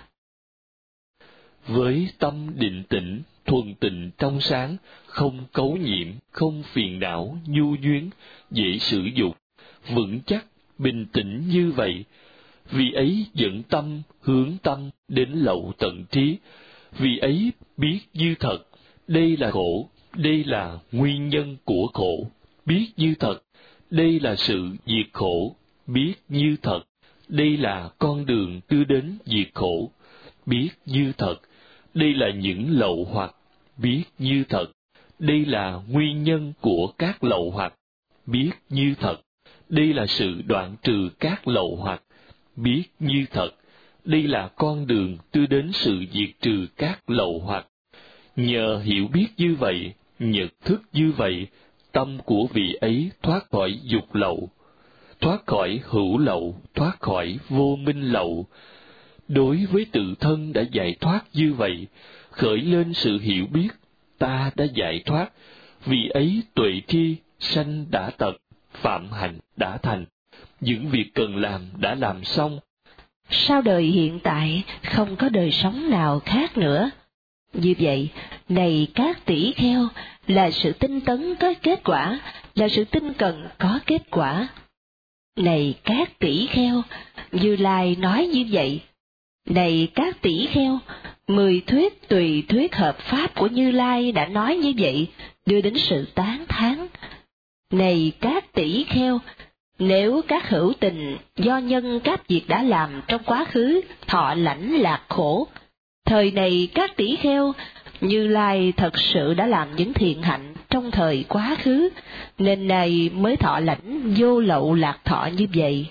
Với tâm định tĩnh, thuần tịnh trong sáng, không cấu nhiễm, không phiền não, nhu nhuyến, dễ sử dụng, vững chắc, bình tĩnh như vậy, vì ấy dẫn tâm, hướng tâm đến lậu tận trí, vì ấy biết như thật, đây là khổ, đây là nguyên nhân của khổ, biết như thật, đây là sự diệt khổ, biết như thật, đây là con đường đưa đến diệt khổ, biết như thật, đây là những lậu hoặc, biết như thật, đây là nguyên nhân của các lậu hoặc, biết như thật, đây là sự đoạn trừ các lậu hoặc, biết như thật, đây là con đường đưa đến sự diệt trừ các lậu hoặc. Nhờ hiểu biết như vậy, nhận thức như vậy, tâm của vị ấy thoát khỏi dục lậu, thoát khỏi hữu lậu, thoát khỏi vô minh lậu. Đối với tự thân đã giải thoát như vậy, khởi lên sự hiểu biết, ta đã giải thoát, vì ấy tuệ tri, sanh đã tận, phạm hạnh đã thành, những việc cần làm đã làm xong. Sau đời hiện tại, không có đời sống nào khác nữa. Như vậy, này các tỷ kheo, là sự tinh tấn có kết quả, là sự tinh cần có kết quả. Này các tỷ kheo, Như Lai nói như vậy. Này các tỷ kheo, mười thuyết tùy thuyết hợp pháp của Như Lai đã nói như vậy, đưa đến sự tán thán. Này các tỷ kheo, nếu các hữu tình do nhân các việc đã làm trong quá khứ thọ lãnh lạc khổ, thời này các tỷ kheo, Như Lai thật sự đã làm những thiện hạnh trong thời quá khứ, nên này mới thọ lãnh vô lậu lạc thọ như vậy.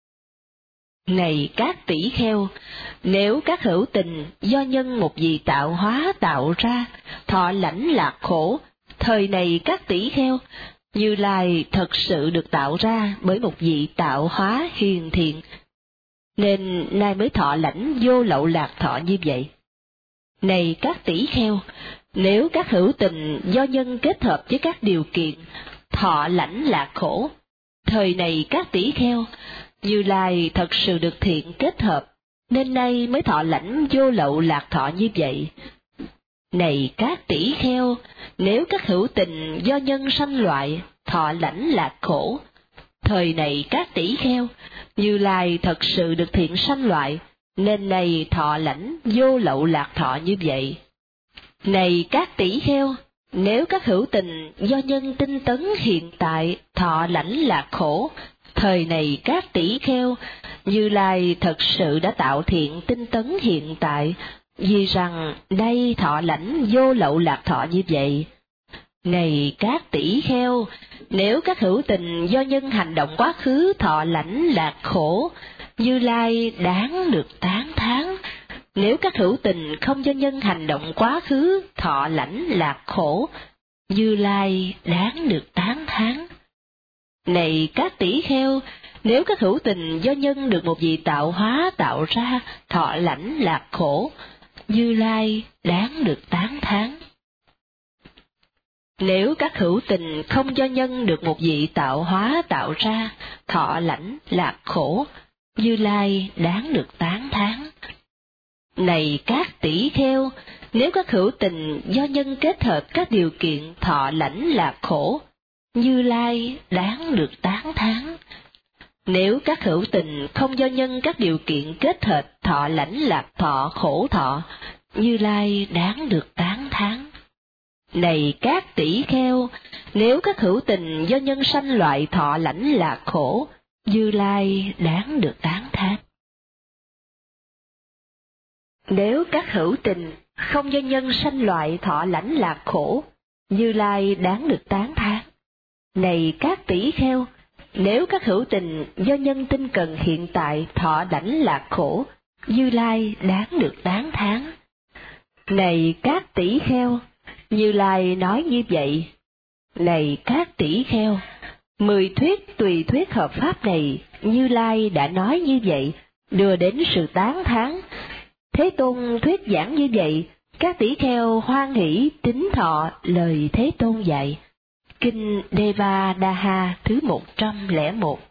Này các tỷ kheo, nếu các hữu tình do nhân một vị tạo hóa tạo ra, thọ lãnh lạc khổ, thời này các tỷ kheo, Như Lai thật sự được tạo ra bởi một vị tạo hóa hiền thiện, nên nay mới thọ lãnh vô lậu lạc thọ như vậy. Này các tỷ kheo, nếu các hữu tình do nhân kết hợp với các điều kiện, thọ lãnh lạc khổ, thời này các tỷ kheo, Như Lai thật sự được thiện kết hợp, nên nay mới thọ lãnh vô lậu lạc thọ như vậy. Này các tỷ kheo, nếu các hữu tình do nhân sanh loại, thọ lãnh lạc khổ, thời này các tỷ kheo, Như Lai thật sự được thiện sanh loại, nên này thọ lãnh vô lậu lạc thọ như vậy. Này các tỷ kheo, nếu các hữu tình do nhân tinh tấn hiện tại, thọ lãnh lạc khổ, thời này các tỷ kheo, Như Lai thật sự đã tạo thiện tinh tấn hiện tại, vì rằng đây thọ lãnh vô lậu lạc thọ như vậy. Này các tỷ kheo, nếu các hữu tình do nhân hành động quá khứ thọ lãnh lạc khổ, Như Lai đáng được tán thán. Nếu các hữu tình không do nhân hành động quá khứ thọ lãnh lạc khổ, Như Lai đáng được tán thán. Này các tỷ kheo, nếu các hữu tình do nhân được một vị tạo hóa tạo ra thọ lãnh lạc khổ, Như Lai đáng được tán thán. Nếu các hữu tình không do nhân được một vị tạo hóa tạo ra thọ lãnh lạc khổ, Như Lai đáng được tán thán. Này các tỷ kheo, nếu các hữu tình do nhân kết hợp các điều kiện thọ lãnh lạc khổ, Như Lai đáng được tán thán. Nếu các hữu tình không do nhân các điều kiện kết hợp thọ lãnh lạc thọ khổ thọ, Như Lai đáng được tán thán. Này các tỷ kheo, nếu các hữu tình do nhân sanh loại thọ lãnh lạc khổ, Như Lai đáng được tán thán. Nếu các hữu tình không do nhân sanh loại thọ lãnh lạc khổ, Như Lai đáng được tán thán. Này các tỷ kheo, nếu các hữu tình do nhân tinh cần hiện tại thọ lãnh lạc khổ, Như Lai đáng được tán thán. Này các tỷ kheo, Như Lai nói như vậy. Này các tỷ kheo, mười thuyết tùy thuyết hợp pháp này, Như Lai đã nói như vậy, đưa đến sự tán thán. Thế Tôn thuyết giảng như vậy, các tỷ kheo hoan hỷ tín thọ lời Thế Tôn dạy. Kinh Devadaha thứ một trăm lẻ một.